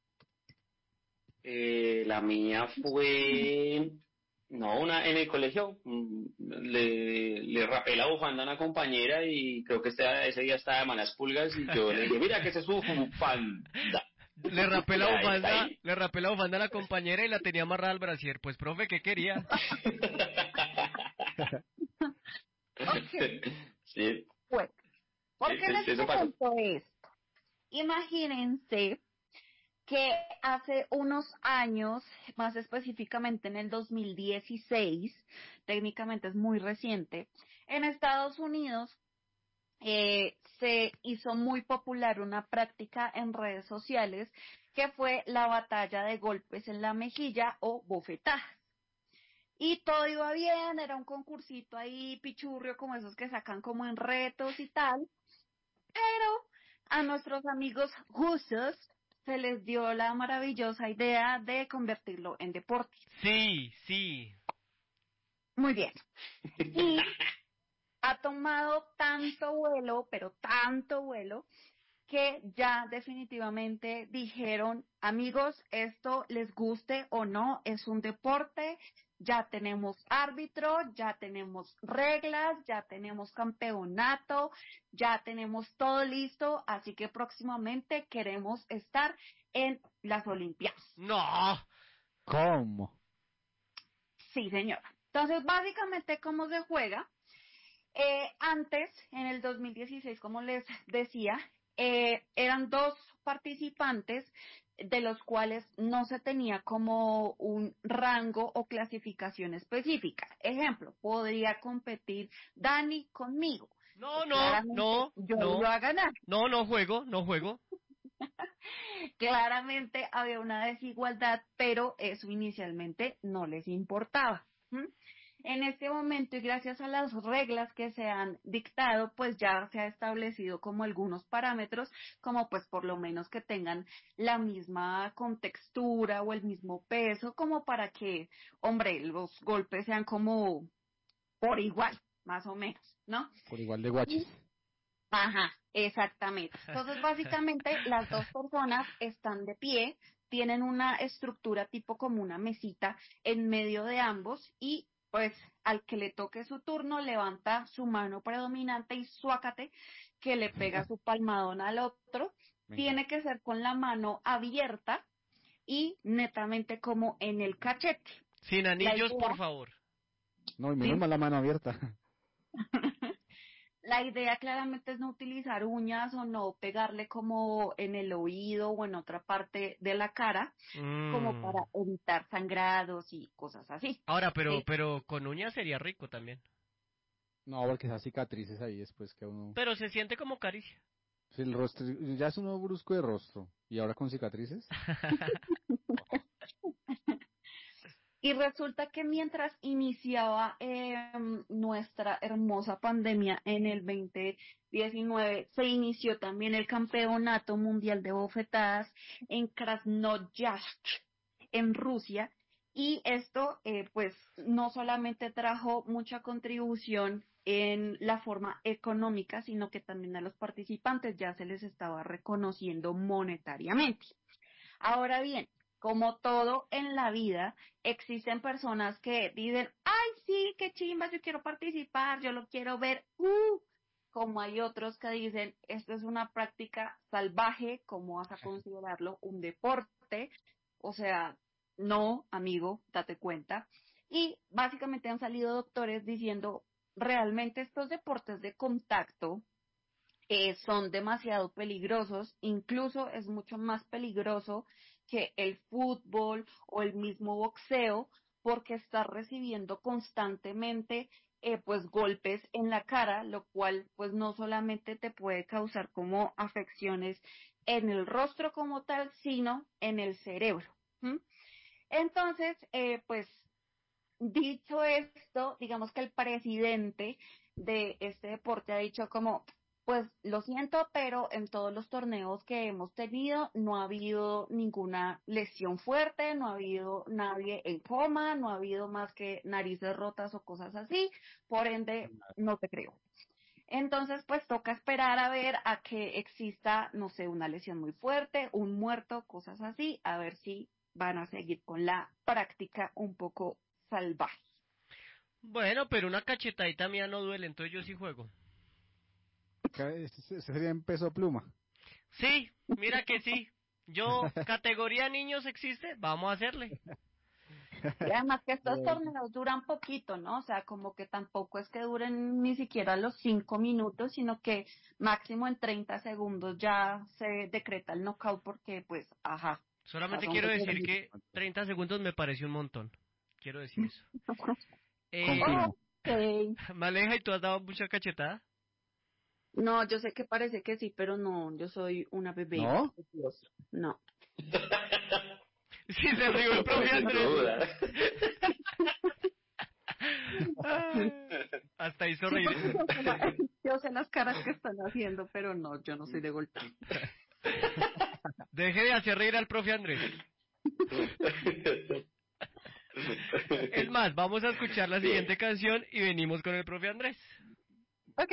S15: Eh, la mía fue, no, una en el colegio, mm, le, le rapé la bufanda a una compañera y creo que ese, ese día estaba de malas pulgas y yo le dije, mira que ese es su bufanda.
S13: Le rapé la
S15: Ya, está
S13: bufanda,
S15: ahí.
S13: le rapé la bufanda a la compañera y la tenía amarrada al brasier. Pues, profe, ¿qué quería?
S16: Ok.
S15: Sí.
S16: Bueno, ¿por qué
S15: Sí,
S16: les
S15: eso pasó.
S16: pregunto esto? Imagínense que hace unos años, más específicamente en el dos mil dieciséis, técnicamente es muy reciente, en Estados Unidos eh, se hizo muy popular una práctica en redes sociales que fue la batalla de golpes en la mejilla o bofetadas. Y todo iba bien, era un concursito ahí pichurrio como esos que sacan como en retos y tal, pero a nuestros amigos rusos se les dio la maravillosa idea de convertirlo en deporte.
S13: Sí, sí.
S16: Muy bien. Y ha tomado tanto vuelo, pero tanto vuelo, que ya definitivamente dijeron, amigos, esto les guste o no, es un deporte, ya tenemos árbitro, ya tenemos reglas, ya tenemos campeonato, ya tenemos todo listo, así que próximamente queremos estar en las Olimpiadas.
S13: No.
S14: ¿Cómo?
S16: Sí, señora. Entonces, básicamente, ¿cómo se juega? Eh, antes, en el dos mil dieciséis, como les decía, eh, eran dos participantes de los cuales no se tenía como un rango o clasificación específica. Ejemplo, podría competir Dani conmigo.
S13: No, no,
S16: Claramente,
S13: no,
S16: yo
S13: no.
S16: iba a ganar.
S13: No, no juego, no juego.
S16: Claramente había una desigualdad, pero eso inicialmente no les importaba. ¿Mm? En este momento y gracias a las reglas que se han dictado, pues ya se ha establecido como algunos parámetros, como pues por lo menos que tengan la misma contextura o el mismo peso, como para que, hombre, los golpes sean como por igual. más o menos, ¿no?
S14: Por igual de guaches.
S16: Ajá, exactamente. Entonces, básicamente, las dos personas están de pie, tienen una estructura tipo como una mesita en medio de ambos y pues al que le toque su turno levanta su mano predominante y suácate que le pega su palmadón al otro.
S14: Venga.
S16: Tiene que ser con la mano abierta y netamente como en el cachete.
S13: Sin anillos,
S16: idea-
S13: por favor.
S14: No, y menos
S16: Sí.
S14: mal la mano abierta.
S16: La idea claramente es no utilizar uñas o no pegarle como en el oído o en otra parte de la cara, como
S13: Mm.
S16: para evitar sangrados y cosas así.
S13: Ahora, pero,
S16: ¿sí?
S13: pero con uñas sería rico también.
S14: No, porque esas cicatrices ahí después que uno...
S13: Pero se siente como caricia.
S14: Si el rostro, ya es uno brusco de rostro. ¿Y ahora con cicatrices?
S16: Y resulta que mientras iniciaba eh, nuestra hermosa pandemia en el veinte diecinueve, se inició también el Campeonato Mundial de Bofetadas en Krasnoyarsk, en Rusia. Y esto, eh, pues, no solamente trajo mucha contribución en la forma económica, sino que también a los participantes ya se les estaba reconociendo monetariamente. Ahora bien, como todo en la vida, existen personas que dicen, ay, sí, qué chimba, yo quiero participar, yo lo quiero ver, uh, como hay otros que dicen, esto es una práctica salvaje, ¿cómo vas a considerarlo un deporte? O sea, no, amigo, date cuenta. Y básicamente han salido doctores diciendo, realmente estos deportes de contacto eh, son demasiado peligrosos, incluso es mucho más peligroso que el fútbol o el mismo boxeo, porque estás recibiendo constantemente eh, pues golpes en la cara, lo cual pues no solamente te puede causar como afecciones en el rostro como tal, sino en el cerebro. ¿m? Entonces, eh, pues dicho esto, digamos que el presidente de este deporte ha dicho como, pues lo siento, pero en todos los torneos que hemos tenido no ha habido ninguna lesión fuerte, no ha habido nadie en coma, no ha habido más que narices rotas o cosas así, por ende no te creo. Entonces, pues toca esperar a ver a que exista, no sé, una lesión muy fuerte, un muerto, cosas así, a ver si van a seguir con la práctica un poco salvaje.
S13: Bueno, pero una cachetadita mía no duele, entonces yo sí juego.
S14: Ese sería en peso pluma.
S13: Sí, mira que sí. Yo, categoría niños existe, vamos a hacerle.
S16: Y además que estos torneos duran poquito, ¿no? O sea, como que tampoco es que duren ni siquiera los cinco minutos, sino que máximo en treinta segundos ya se decreta el knockout porque, pues, ajá.
S13: Solamente
S16: o sea,
S13: quiero
S16: son-
S13: decir que treinta segundos me pareció un montón. Quiero decir eso. Eh,
S16: Ok.
S13: Maleja, ¿y tú has dado mucha cachetada?
S16: No, yo sé que parece que sí, pero no, yo soy una bebé.
S14: ¿No?
S16: No.
S13: Sí, se rió el profe Andrés. Ah, hasta hizo reír.
S16: Yo sé las caras que están haciendo, pero no, yo no soy de golpe.
S13: Deje de hacer reír al profe Andrés. Es más, vamos a escuchar la siguiente canción y venimos con el profe Andrés.
S16: Ok.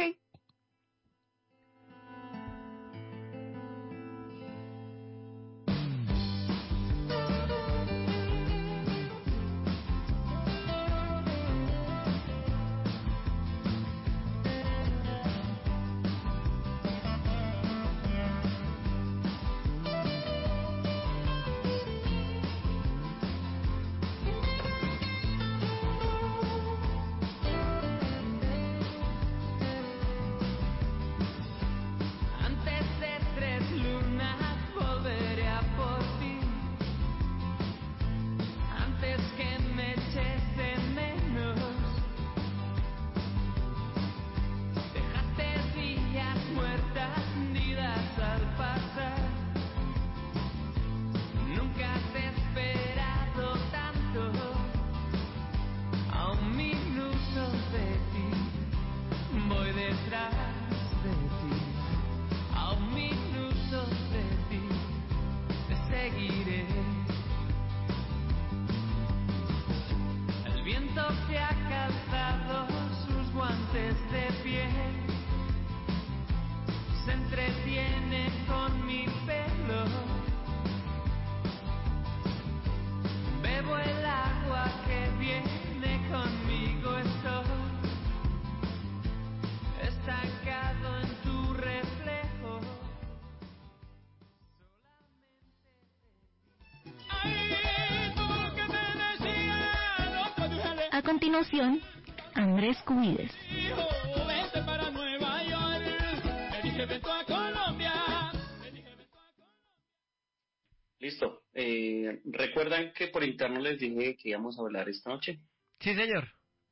S2: continuación, Andrés Cubides.
S12: Hijo, vente para Nueva York. Me dije, vente a Colombia. Me dije, vente a Colombia.
S15: Listo. Eh, ¿Recuerdan que por interno les dije que íbamos a hablar esta noche?
S13: Sí, señor.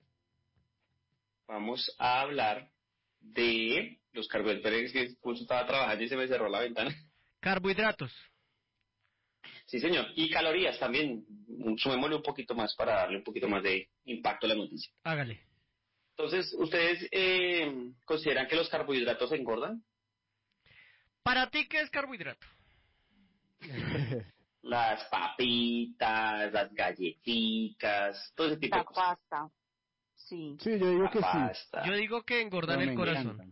S15: Vamos a hablar de los carbohidratos, que justo estaba trabajando y se me cerró la ventana.
S13: Carbohidratos.
S15: Sí, señor. Y calorías también. Sumémosle un poquito más para darle un poquito más de impacto a la noticia.
S13: Hágale.
S15: Entonces, ¿ustedes eh, consideran que los carbohidratos engordan?
S13: ¿Para ti qué es carbohidrato?
S15: Las papitas, las galletitas, todo ese tipo
S17: La
S15: de cosas.
S17: pasta. Sí.
S14: Sí, yo digo
S15: La
S14: que
S15: pasta.
S13: Yo digo que engordan
S14: Pero
S13: el
S14: me
S13: corazón.
S14: encantan.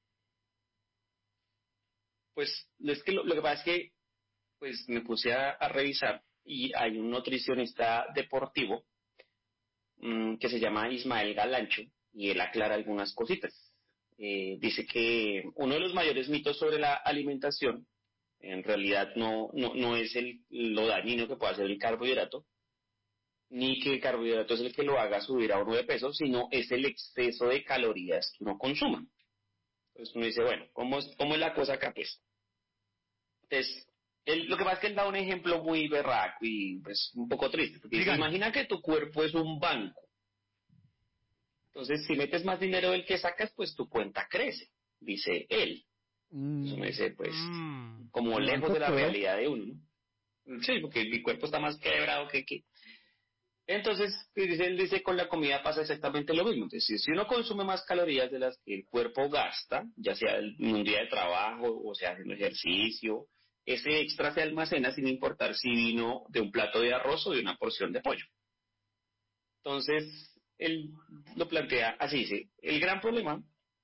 S15: Pues es que lo, lo que pasa es que pues me puse a, a revisar y hay un nutricionista deportivo mmm, que se llama Ismael Galancho y él aclara algunas cositas. Eh, dice que uno de los mayores mitos sobre la alimentación en realidad no, no, no es el, lo dañino que puede hacer el carbohidrato, ni que el carbohidrato es el que lo haga subir a uno de peso, sino es el exceso de calorías que uno consuma. Entonces uno dice, bueno, ¿cómo es, cómo es la cosa acá pues? Entonces, él, lo que pasa es que él da un ejemplo muy berraco y pues un poco triste, porque dice, imagina que tu cuerpo es un banco. Entonces, si metes más dinero del que sacas, pues tu cuenta crece, dice él.
S14: Mm.
S15: Entonces uno dice, pues,
S13: Mm.
S15: como
S14: ¿El
S15: lejos
S14: banco
S15: de la
S14: qué?
S15: realidad de uno, ¿no? Sí, porque mi cuerpo está más quebrado que... que... Entonces, dice, él dice, con la comida pasa exactamente lo mismo. Entonces, si uno consume más calorías de las que el cuerpo gasta, ya sea en un día de trabajo o sea haciendo ejercicio, ese extra se almacena sin importar si vino de un plato de arroz o de una porción de pollo. Entonces, él lo plantea así, dice, el gran problema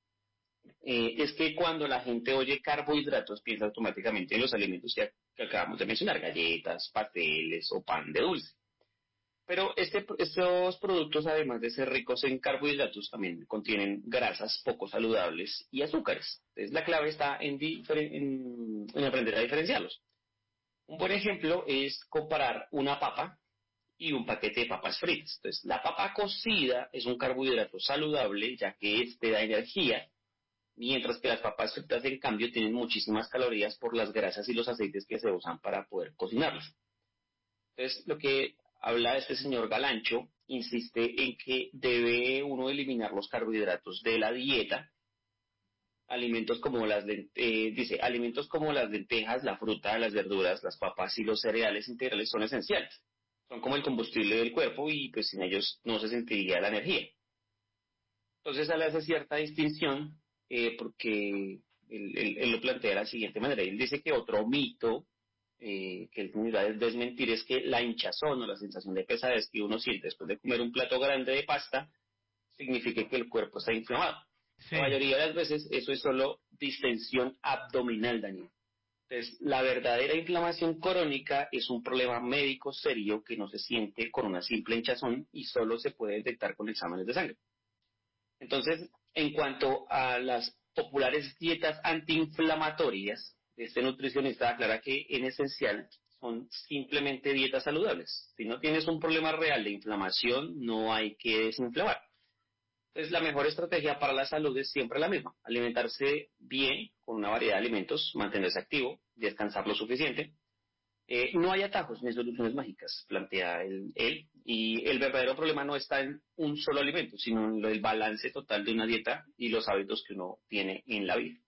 S15: eh, es que cuando la gente oye carbohidratos piensa automáticamente en los alimentos que, que acabamos de mencionar, galletas, pasteles o pan de dulce. Pero este, estos productos, además de ser ricos en carbohidratos, también contienen grasas poco saludables y azúcares. Entonces, la clave está en, en, en aprender a diferenciarlos. Un buen ejemplo es comparar una papa y un paquete de papas fritas. Entonces, la papa cocida es un carbohidrato saludable, ya que este da energía, mientras que las papas fritas, en cambio, tienen muchísimas calorías por las grasas y los aceites que se usan para poder cocinarlas. Entonces, lo que habla este señor Galancho insiste en que debe uno eliminar los carbohidratos de la dieta. Alimentos como las eh, dice alimentos como las lentejas, la fruta, las verduras, las papas y los cereales integrales son esenciales. Son como el combustible del cuerpo y pues sin ellos no se sentiría la energía. Entonces él hace cierta distinción eh, porque él, él, él lo plantea de la siguiente manera. Él dice que otro mito Eh, que él va a desmentir es que la hinchazón o la sensación de pesadez que uno siente después de comer un plato grande de pasta significa que el cuerpo está inflamado. Sí. La mayoría de las veces eso es solo distensión abdominal, Daniel. Entonces, la verdadera inflamación crónica es un problema médico serio que no se siente con una simple hinchazón y solo se puede detectar con exámenes de sangre. Entonces, en cuanto a las populares dietas antiinflamatorias, este nutricionista aclara que en esencial son simplemente dietas saludables. Si no tienes un problema real de inflamación, no hay que desinflamar. Entonces, la mejor estrategia para la salud es siempre la misma. Alimentarse bien, con una variedad de alimentos, mantenerse activo, descansar lo suficiente. Eh, no hay atajos ni soluciones mágicas, plantea él, él. Y el verdadero problema no está en un solo alimento, sino en el balance total de una dieta y los hábitos que uno tiene en la vida.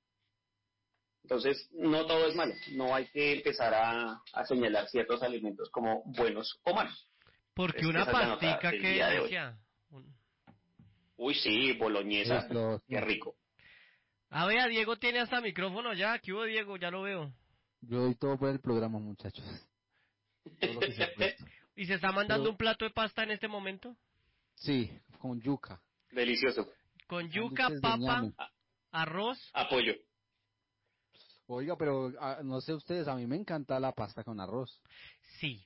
S15: Entonces, no todo es malo. No hay que empezar a, a señalar ciertos alimentos como buenos o malos.
S13: Porque
S15: es,
S13: una pastica que delicia.
S15: Uy, sí, boloñesa. Esto, qué rico.
S13: A ver, Diego tiene hasta micrófono ya. ¿Qué hubo, Diego? Ya lo veo.
S14: Yo doy todo por el programa, muchachos. Todo lo que se
S13: ¿Y se está mandando
S14: Pero...
S13: un plato de pasta en este momento?
S14: Sí, con yuca.
S15: Delicioso.
S13: Con yuca, papa, arroz.
S15: Apoyo.
S14: Oiga, pero a, no sé ustedes, a mí me encanta la pasta con arroz.
S13: Sí.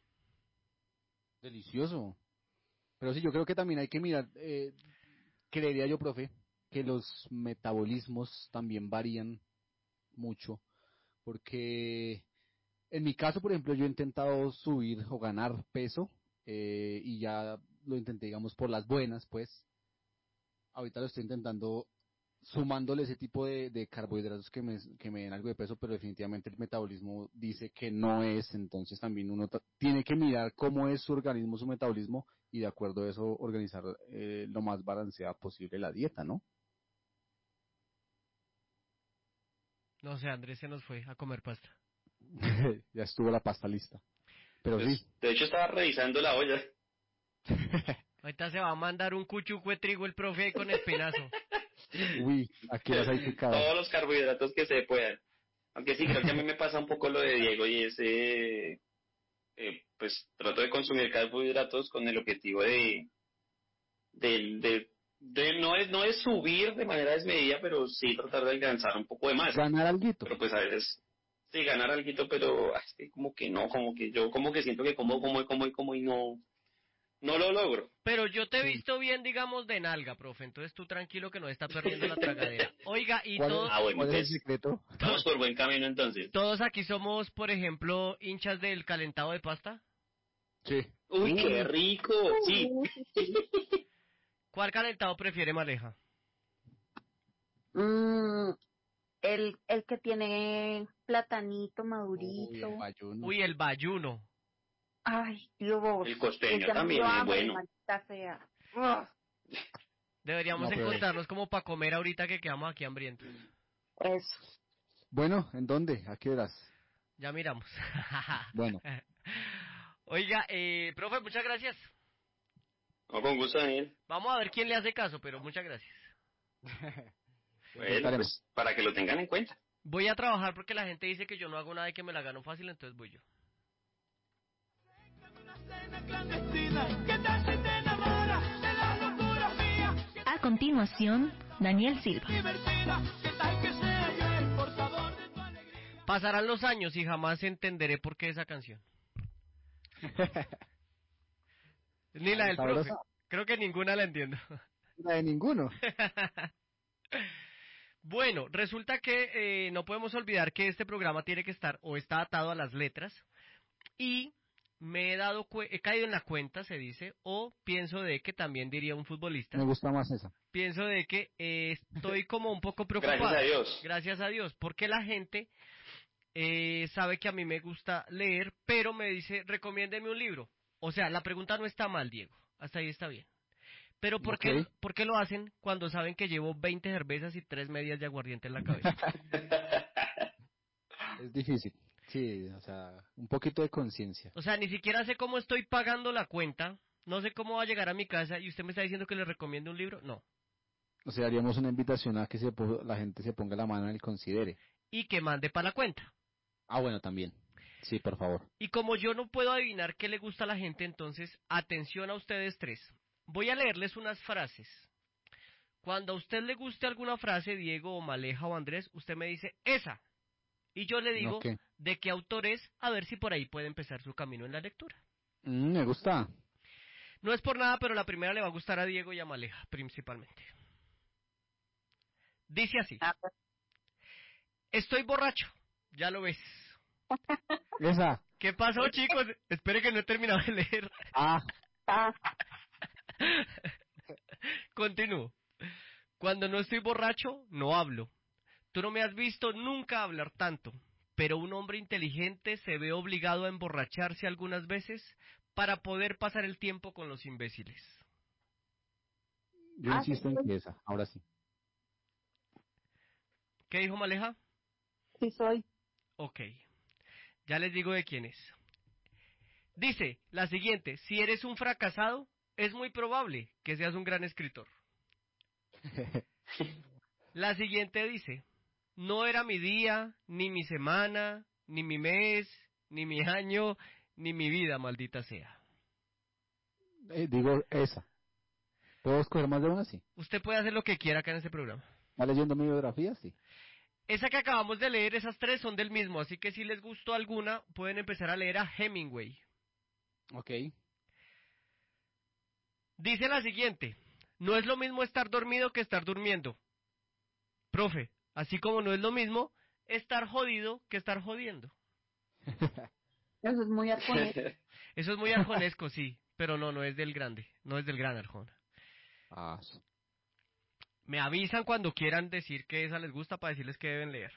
S14: Delicioso. Pero sí, yo creo que también hay que mirar, eh, creería yo, profe, que los metabolismos también varían mucho. Porque en mi caso, por ejemplo, yo he intentado subir o ganar peso eh, y ya lo intenté, digamos, por las buenas, pues. Ahorita lo estoy intentando sumándole ese tipo de, de carbohidratos que me, que me den algo de peso, pero definitivamente el metabolismo dice que no es, entonces también uno ta- tiene que mirar cómo es su organismo, su metabolismo, y de acuerdo a eso organizar eh, lo más balanceada posible la dieta, ¿no?
S13: No sé, Andrés se nos fue a comer pasta.
S14: Ya estuvo la pasta lista. Pero
S15: Pues,
S14: sí.
S15: de hecho estaba revisando la olla.
S13: Ahorita se va a mandar un cuchuco de trigo el profe ahí con espinazo.
S14: Uy, aquí las hay que caer.
S15: Todos los carbohidratos que se puedan. Aunque sí, creo que a mí me pasa un poco lo de Diego y ese, eh, pues trato de consumir carbohidratos con el objetivo de, de, de, de no es no es subir de manera desmedida, pero sí tratar de alcanzar un poco de más.
S14: Ganar alguito.
S15: Pero pues a veces, sí, ganar alguito, pero ah, es que como que no, como que yo como que siento que como, como y como y como y no, no lo logro.
S13: Pero yo te he visto bien, digamos, de nalga, profe, entonces tú tranquilo que no está perdiendo la tragadera. Oiga, y
S14: ¿Cuál es-
S13: todos,
S15: Ah, bueno,
S14: ¿Cuál es el
S15: pues,
S14: secreto?
S15: vamos por buen camino entonces.
S13: todos aquí somos, por ejemplo, hinchas del calentado de pasta.
S14: Sí.
S15: Uy, qué rico, sí.
S13: ¿Cuál calentado prefiere, Maleja?
S16: Mm, el, el que tiene platanito
S14: Uy,
S16: madurito.
S14: el bayuno.
S13: Uy, el bayuno.
S16: Ay, Dios.
S15: El costeño
S16: Ya me
S15: también
S16: dio
S15: es
S16: hambre,
S15: bueno.
S16: maldita sea. Ugh.
S13: Deberíamos
S14: No, pero-
S13: encontrarnos como para comer ahorita que quedamos aquí hambrientos.
S16: Eso.
S14: Bueno, ¿en dónde? ¿A qué horas?
S13: Ya miramos.
S14: Bueno.
S13: Oiga, eh, profe, muchas gracias.
S15: No, con gusto, Daniel.
S13: Vamos a ver quién le hace caso, pero muchas gracias.
S15: Bueno,
S14: Intentaremos.
S15: pues para que lo tengan en cuenta.
S13: Voy a trabajar porque la gente dice que yo no hago nada y que me la gano fácil, entonces voy yo.
S2: A continuación, Daniel Silva.
S13: Pasarán los años y jamás entenderé por qué esa canción. Ni la del profe.
S14: ¿Sabrosa?
S13: Creo que ninguna la entiendo.
S14: La de ninguno.
S13: Bueno, resulta que eh, no podemos olvidar que este programa tiene que estar o está atado a las letras y me he dado cue- he caído en la cuenta, se dice, o pienso de que también diría un futbolista.
S14: Me gusta más esa.
S13: Pienso de que eh, estoy como un poco preocupado.
S15: Gracias a Dios.
S13: Gracias a Dios, porque la gente eh, sabe que a mí me gusta leer, pero me dice, recomiéndeme un libro. O sea, la pregunta no está mal, Diego. Hasta ahí está bien. Pero ¿por, qué,
S14: Ok.
S13: ¿por qué lo hacen cuando saben que llevo veinte cervezas y tres medias de aguardiente en la cabeza?
S14: Es difícil. Sí, o sea, un poquito de conciencia.
S13: O sea, ni siquiera sé cómo estoy pagando la cuenta, no sé cómo va a llegar a mi casa y usted me está diciendo que le recomiende un libro. No.
S14: O sea, haríamos una invitación a que se po- la gente se ponga la mano en el considere.
S13: Y que mande para la cuenta.
S14: Ah, bueno, también. Sí, por favor.
S13: Y como yo no puedo adivinar qué le gusta a la gente, entonces, atención a ustedes tres. Voy a leerles unas frases. Cuando a usted le guste alguna frase, Diego o Maleja o Andrés, usted me dice, esa. Y yo le digo,
S14: Ok.
S13: de qué autor es, a ver si por ahí puede empezar su camino en la lectura.
S14: Mm, me gusta.
S13: No es por nada, pero la primera le va a gustar a Diego y a Maleja, principalmente. Dice así. Estoy borracho, ya lo ves.
S14: Esa.
S13: ¿Qué pasó, chicos? Espere que no he terminado de leer.
S14: Ah.
S13: Continúo. Cuando no estoy borracho, no hablo. Tú no me has visto nunca hablar tanto, pero un hombre inteligente se ve obligado a emborracharse algunas veces para poder pasar el tiempo con los imbéciles.
S14: Yo
S16: Ah,
S14: insisto
S16: sí,
S14: en
S16: sí.
S14: que esa. Ahora sí.
S13: ¿Qué dijo Maleja?
S16: Sí soy.
S13: Ok. Ya les digo de quién es. Dice la siguiente, si eres un fracasado, es muy probable que seas un gran escritor. La siguiente dice, no era mi día, ni mi semana, ni mi mes, ni mi año, ni mi vida, maldita sea.
S14: Eh, digo esa. ¿Puedo escoger más de una? Sí.
S13: Usted puede hacer lo que quiera acá en este programa.
S14: ¿Va leyendo mi biografía? Sí.
S13: Esa que acabamos de leer, esas tres son del mismo, así que si les gustó alguna, pueden empezar a leer a Hemingway.
S14: Ok.
S13: Dice la siguiente, no es lo mismo estar dormido que estar durmiendo. Profe, así como no es lo mismo estar jodido que estar jodiendo.
S16: Eso es muy arconesco.
S13: Eso es muy arjonesco, sí. pero no, no es del grande, no es del gran Arjona.
S14: Ah, sí.
S13: Me avisan cuando quieran decir que esa les gusta para decirles que deben leer.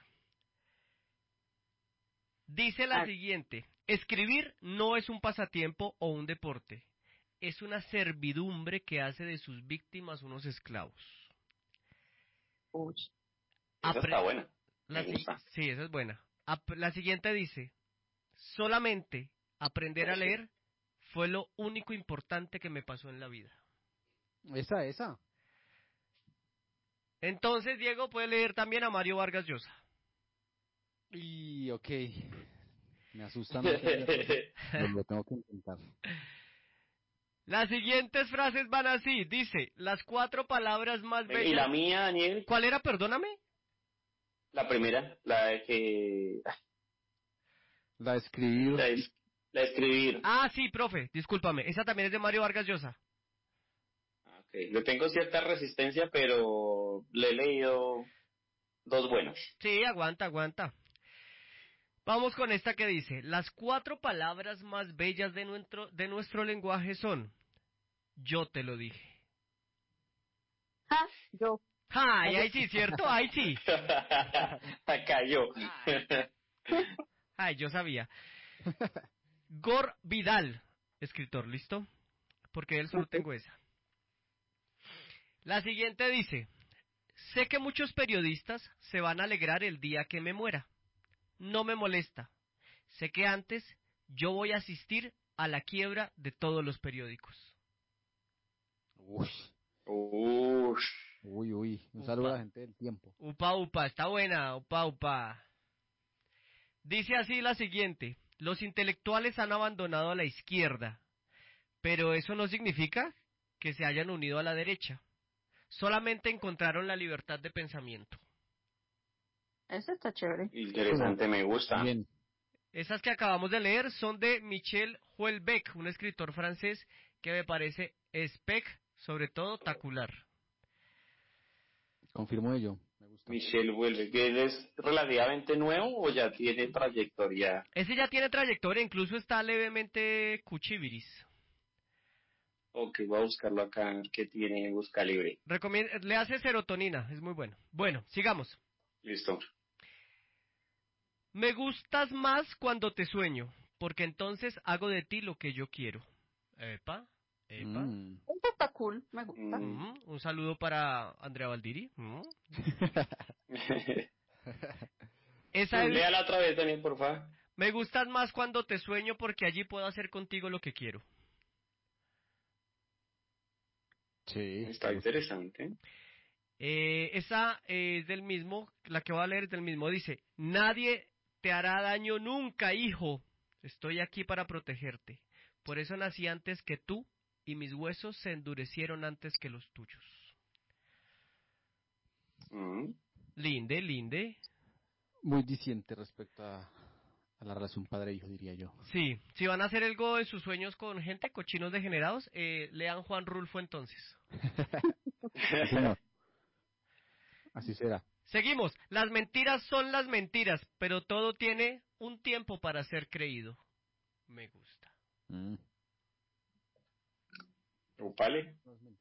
S13: Dice la
S15: Ah.
S13: siguiente, escribir no es un pasatiempo o un deporte, es una servidumbre que hace de sus víctimas unos esclavos.
S15: Uy. Esa
S13: Apre-
S15: está buena.
S13: La
S15: Me
S13: si-
S15: gusta.
S13: Sí, esa es buena. Ap- la siguiente dice, solamente aprender a leer fue lo único importante que me pasó en la vida.
S14: Esa, esa.
S13: Entonces, Diego puede leer también a Mario Vargas Llosa.
S14: Y, ok. Me asusta no tenerlo, pero lo tengo que intentar.
S13: Las siguientes frases van así, dice, las cuatro palabras más
S15: Venga,
S13: bellas...
S15: y la mía, Daniel,
S13: ¿Cuál era, perdóname?
S15: la primera, la de que...
S14: La de escribir.
S15: La de, la de escribir.
S13: Ah, sí, profe, discúlpame, esa también es de Mario Vargas Llosa.
S15: Okay. Le tengo cierta resistencia, pero le he leído dos buenos.
S13: Sí, aguanta, aguanta. Vamos con esta que dice, las cuatro palabras más bellas de nuestro, de nuestro lenguaje son, yo te lo dije.
S16: Ah, yo.
S13: Ay, ahí sí, ¿cierto? Ahí sí.
S15: Acá yo.
S13: Ay, yo sabía. Gor Vidal, escritor, ¿listo? Porque él solo tengo esa. La siguiente dice, sé que muchos periodistas se van a alegrar el día que me muera. No me molesta. Sé que antes yo voy a asistir a la quiebra de todos los periódicos.
S14: Uy.
S15: Uy.
S14: Uy, uy. Un saludo a la gente del tiempo.
S13: Upa, upa, está buena, upa, upa. Dice así la siguiente, los intelectuales han abandonado a la izquierda, pero eso no significa que se hayan unido a la derecha. Solamente encontraron la libertad de pensamiento.
S16: Eso está chévere.
S15: Interesante, me gusta.
S14: Bien.
S13: Esas que acabamos de leer son de Michel Houellebecq, un escritor francés que me parece spec, sobre todo tacular.
S14: Confirmo ello. Me gusta.
S15: Michel vuelve, que él es relativamente nuevo o ya tiene trayectoria.
S13: Ese ya tiene trayectoria, incluso está levemente cuchibiris.
S15: Ok, voy a buscarlo acá, que tiene busca libre.
S13: Recomien- le hace serotonina, es muy bueno. Bueno, sigamos.
S15: Listo.
S13: Me gustas más cuando te sueño, porque entonces hago de ti lo que yo quiero. Epa, epa.
S14: Mm.
S16: Eso está cool, me gusta.
S13: Mm, un saludo para Andrea Valdiri. Mm. Esa es,
S15: Léala otra vez también, por favor.
S13: me gustas más cuando te sueño porque allí puedo hacer contigo lo que quiero.
S14: Sí.
S15: Está interesante.
S13: Eh, esa es del mismo, la que voy a leer es del mismo. Dice, nadie te hará daño nunca, hijo. Estoy aquí para protegerte. Por eso nací antes que tú y mis huesos se endurecieron antes que los tuyos.
S15: Mm.
S13: Linde, linde.
S14: Muy diciente respecto a, a la relación padre-hijo, diría yo.
S13: Sí, si van a hacer algo en sus sueños con gente, cochinos degenerados, eh, lean Juan Rulfo entonces.
S14: Sí, señor. Así será.
S13: Seguimos. Las mentiras son las mentiras, pero todo tiene un tiempo para ser creído. Me gusta.
S14: Mm.
S15: Upale.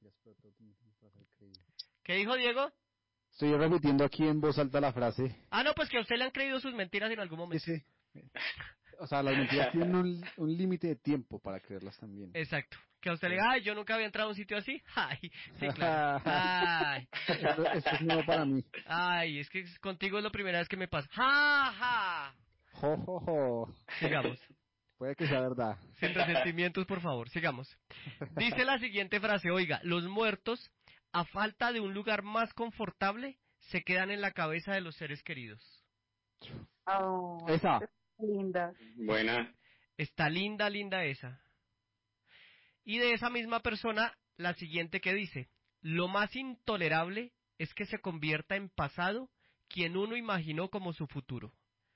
S13: ¿Qué dijo Diego?
S14: Estoy repitiendo aquí en voz alta la frase.
S13: Ah, no, pues que a usted le han creído sus mentiras en algún momento.
S14: Sí, sí. O sea, las mentiras tienen un, un límite de tiempo para creerlas también.
S13: Exacto. Que a usted le diga, ay, yo nunca había entrado a un sitio así. Ay, sí, claro. Ay.
S14: Esto, esto es nuevo para mí.
S13: Ay, es que contigo es la primera vez que me pasa. Ja, ja.
S14: Jo, jo, jo.
S13: Sigamos.
S14: Puede que sea verdad.
S13: Sin resentimientos, por favor, sigamos. Dice la siguiente frase, oiga, los muertos, a falta de un lugar más confortable, se quedan en la cabeza de los seres queridos.
S16: Oh,
S14: Esa.
S16: linda.
S15: Buena.
S13: Está linda, linda esa. Y de esa misma persona, la siguiente que dice, lo más intolerable es que se convierta en pasado quien uno imaginó como su futuro.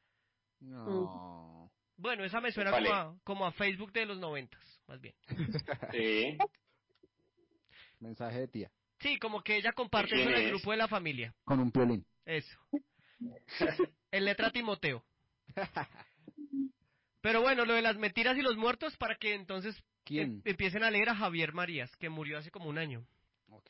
S14: No.
S13: Bueno, esa me suena
S15: Vale.
S13: como a, como a Facebook de los noventas, más bien.
S15: Sí.
S14: Mensaje de tía.
S13: Sí, como que ella comparte
S15: ¿Quién
S13: eso en el
S15: es?
S13: grupo de la familia.
S14: Con un piolín.
S13: Eso. En letra Timoteo. Pero bueno, lo de las mentiras y los muertos, para que entonces
S14: ¿Quién?
S13: Em- empiecen a leer a Javier Marías, que murió hace como un año.
S14: Ok.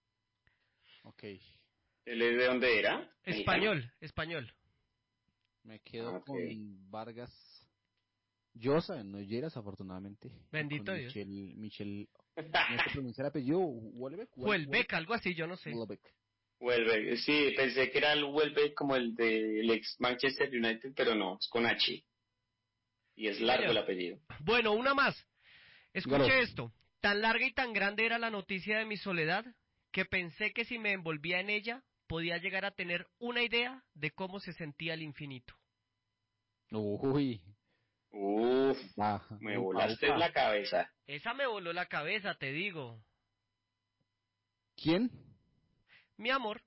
S14: Ok.
S15: ¿Él es de dónde era?
S13: Español, español.
S14: Me quedo
S15: Ah, ok.
S14: con Vargas Llosa, no Lleras, afortunadamente. Y
S13: Bendito
S14: con
S13: Dios.
S14: Michel, Michel, no sé pronunciar el apellido, Huelbeck.
S13: Huelbeck, algo así, yo no sé.
S14: Huelbeck.
S15: Welbeck, sí, pensé que era el Welbeck como el del ex Manchester United, pero no, es con H. Y es largo el apellido.
S13: Bueno, una más. Escuche
S15: Dígalo.
S13: esto. Tan larga y tan grande era la noticia de mi soledad que pensé que si me envolvía en ella podía llegar a tener una idea de cómo se sentía el infinito.
S14: Uy.
S15: Uf,
S14: Baja,
S15: me
S14: upa,
S15: volaste
S14: upa.
S15: la cabeza.
S13: Esa me voló la cabeza, te digo.
S14: ¿Quién?
S13: Mi amor.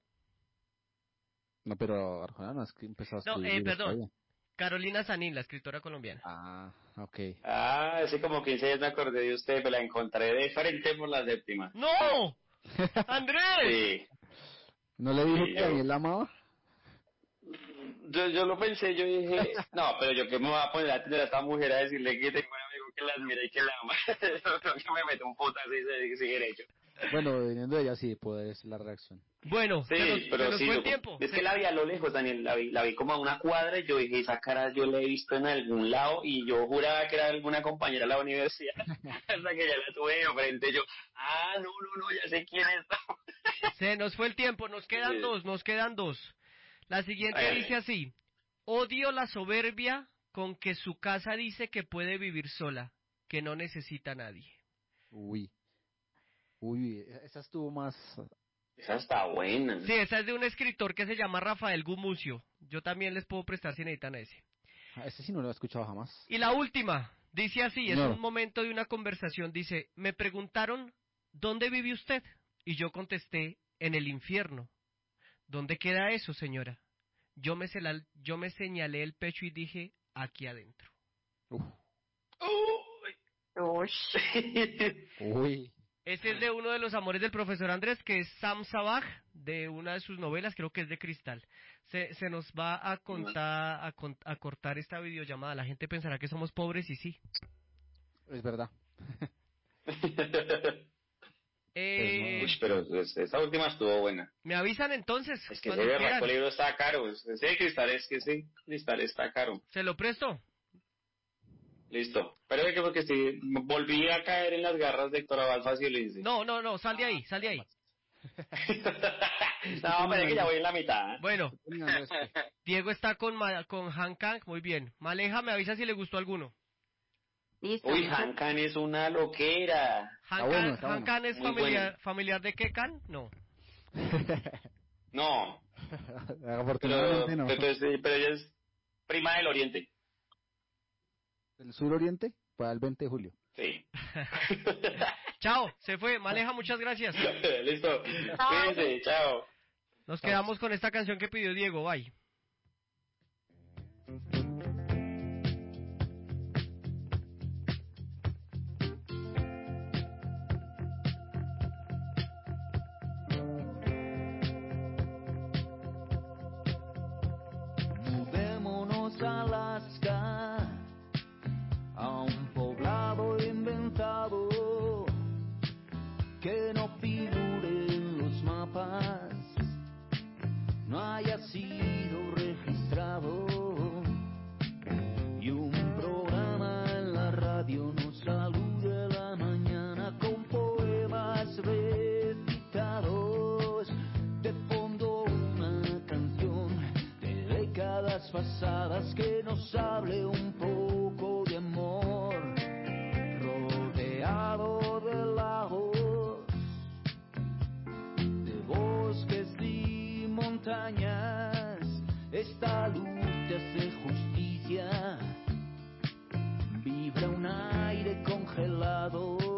S14: No, pero Arjona no es que empezó a
S13: No,
S14: escribir
S13: eh,
S14: libros
S13: perdón.
S14: todavía.
S13: Carolina Sanín, la escritora colombiana.
S14: Ah, ok.
S15: Ah, hace como quince días me acordé de usted, me la encontré de frente por la séptima.
S13: ¡No! ¡Andrés!
S15: Sí.
S14: ¿No le dijo
S15: Sí,
S14: que
S15: yo-
S14: Daniel la amaba?
S15: Yo, yo lo pensé, yo dije, no, pero yo que me voy a poner a tener a esta mujer a decirle que tengo un amigo que la admira y que la ama. Yo creo que me meto un putazo y se sigue derecho.
S14: Bueno, viniendo de ella sí, puede ser la reacción.
S13: Bueno,
S15: Sí,
S13: se nos, se
S15: pero
S13: nos
S15: sí,
S13: fue el
S15: yo-
S13: tiempo.
S15: es
S13: Se-
S15: que la vi a lo lejos, Daniel, la vi, la vi como a una cuadra y yo dije, esa cara yo la he visto en algún lado y yo juraba que era alguna compañera de la universidad, hasta que ya la tuve de frente, yo, ah, no, no, no, ya sé quién es.
S13: Se nos fue el tiempo, nos quedan
S15: Sí.
S13: dos, nos quedan dos. La siguiente
S15: Ay,
S13: dice así: odio la soberbia con que su casa dice que puede vivir sola, que no necesita a nadie.
S14: Uy. Uy, esa estuvo más...
S15: Esa está buena.
S13: Sí, esa es de un escritor que se llama Rafael Gumucio. Yo también les puedo prestar si necesitan a ese.
S14: Ah, ese sí no lo he escuchado jamás.
S13: Y la última, dice así, es
S14: No.
S13: un momento de una conversación, dice, me preguntaron, ¿dónde vive usted? Y yo contesté, en el infierno. ¿Dónde queda eso, señora? Yo me, sela- yo me señalé el pecho y dije, aquí adentro.
S14: Uy.
S13: Ese es de uno de los amores del profesor Andrés, que es Sam Sabaj, de una de sus novelas, creo que es de Cristal. Se, se nos va a contar, a, con- a cortar esta videollamada. La gente pensará que somos pobres y sí.
S14: Es verdad.
S13: Eh,
S15: Uy, pero es- esa última estuvo buena.
S13: me avisan entonces.
S15: Es que ese
S13: cuando
S15: berraco
S13: quieran.
S15: libro está caro, ese de cristal es que ese cristal está caro.
S13: ¿Se lo presto?
S15: Listo. Pero es que porque si volví a caer en las garras de Héctor Abad Faciolince.
S13: No, no, no, sal de ahí, sal de ahí.
S15: No, pero es que ya voy en la mitad.
S13: Bueno, Diego está con, Ma- con Han Kang, muy bien. Maleja, me avisa si le gustó alguno.
S15: Uy, Han Kang es una loquera.
S13: Han
S14: bueno,
S13: Kang,
S14: está
S13: Han
S14: bueno.
S13: Kang es
S15: Muy
S13: familiar, familiar de qué Kang? No.
S15: No, pero,
S14: Afortunadamente no.
S15: pero, pero- pero ella es prima del Oriente.
S14: ¿El suroriente? Para el veinte de julio.
S15: Sí.
S13: Chao, se fue. Maleja, muchas gracias.
S15: Listo. Cuídense, chao.
S13: Nos quedamos con esta canción que pidió Diego, bye.
S12: Mudémonos a Alaska, a un poblado inventado que no figure en los mapas, no haya sido registrado, y un programa en la radio nos salude a la mañana con poemas recitados. De fondo una canción de décadas pasadas que nos hable un poco de amor, rodeado de lagos, de bosques y montañas. Esta luz te hace justicia, vibra un aire congelado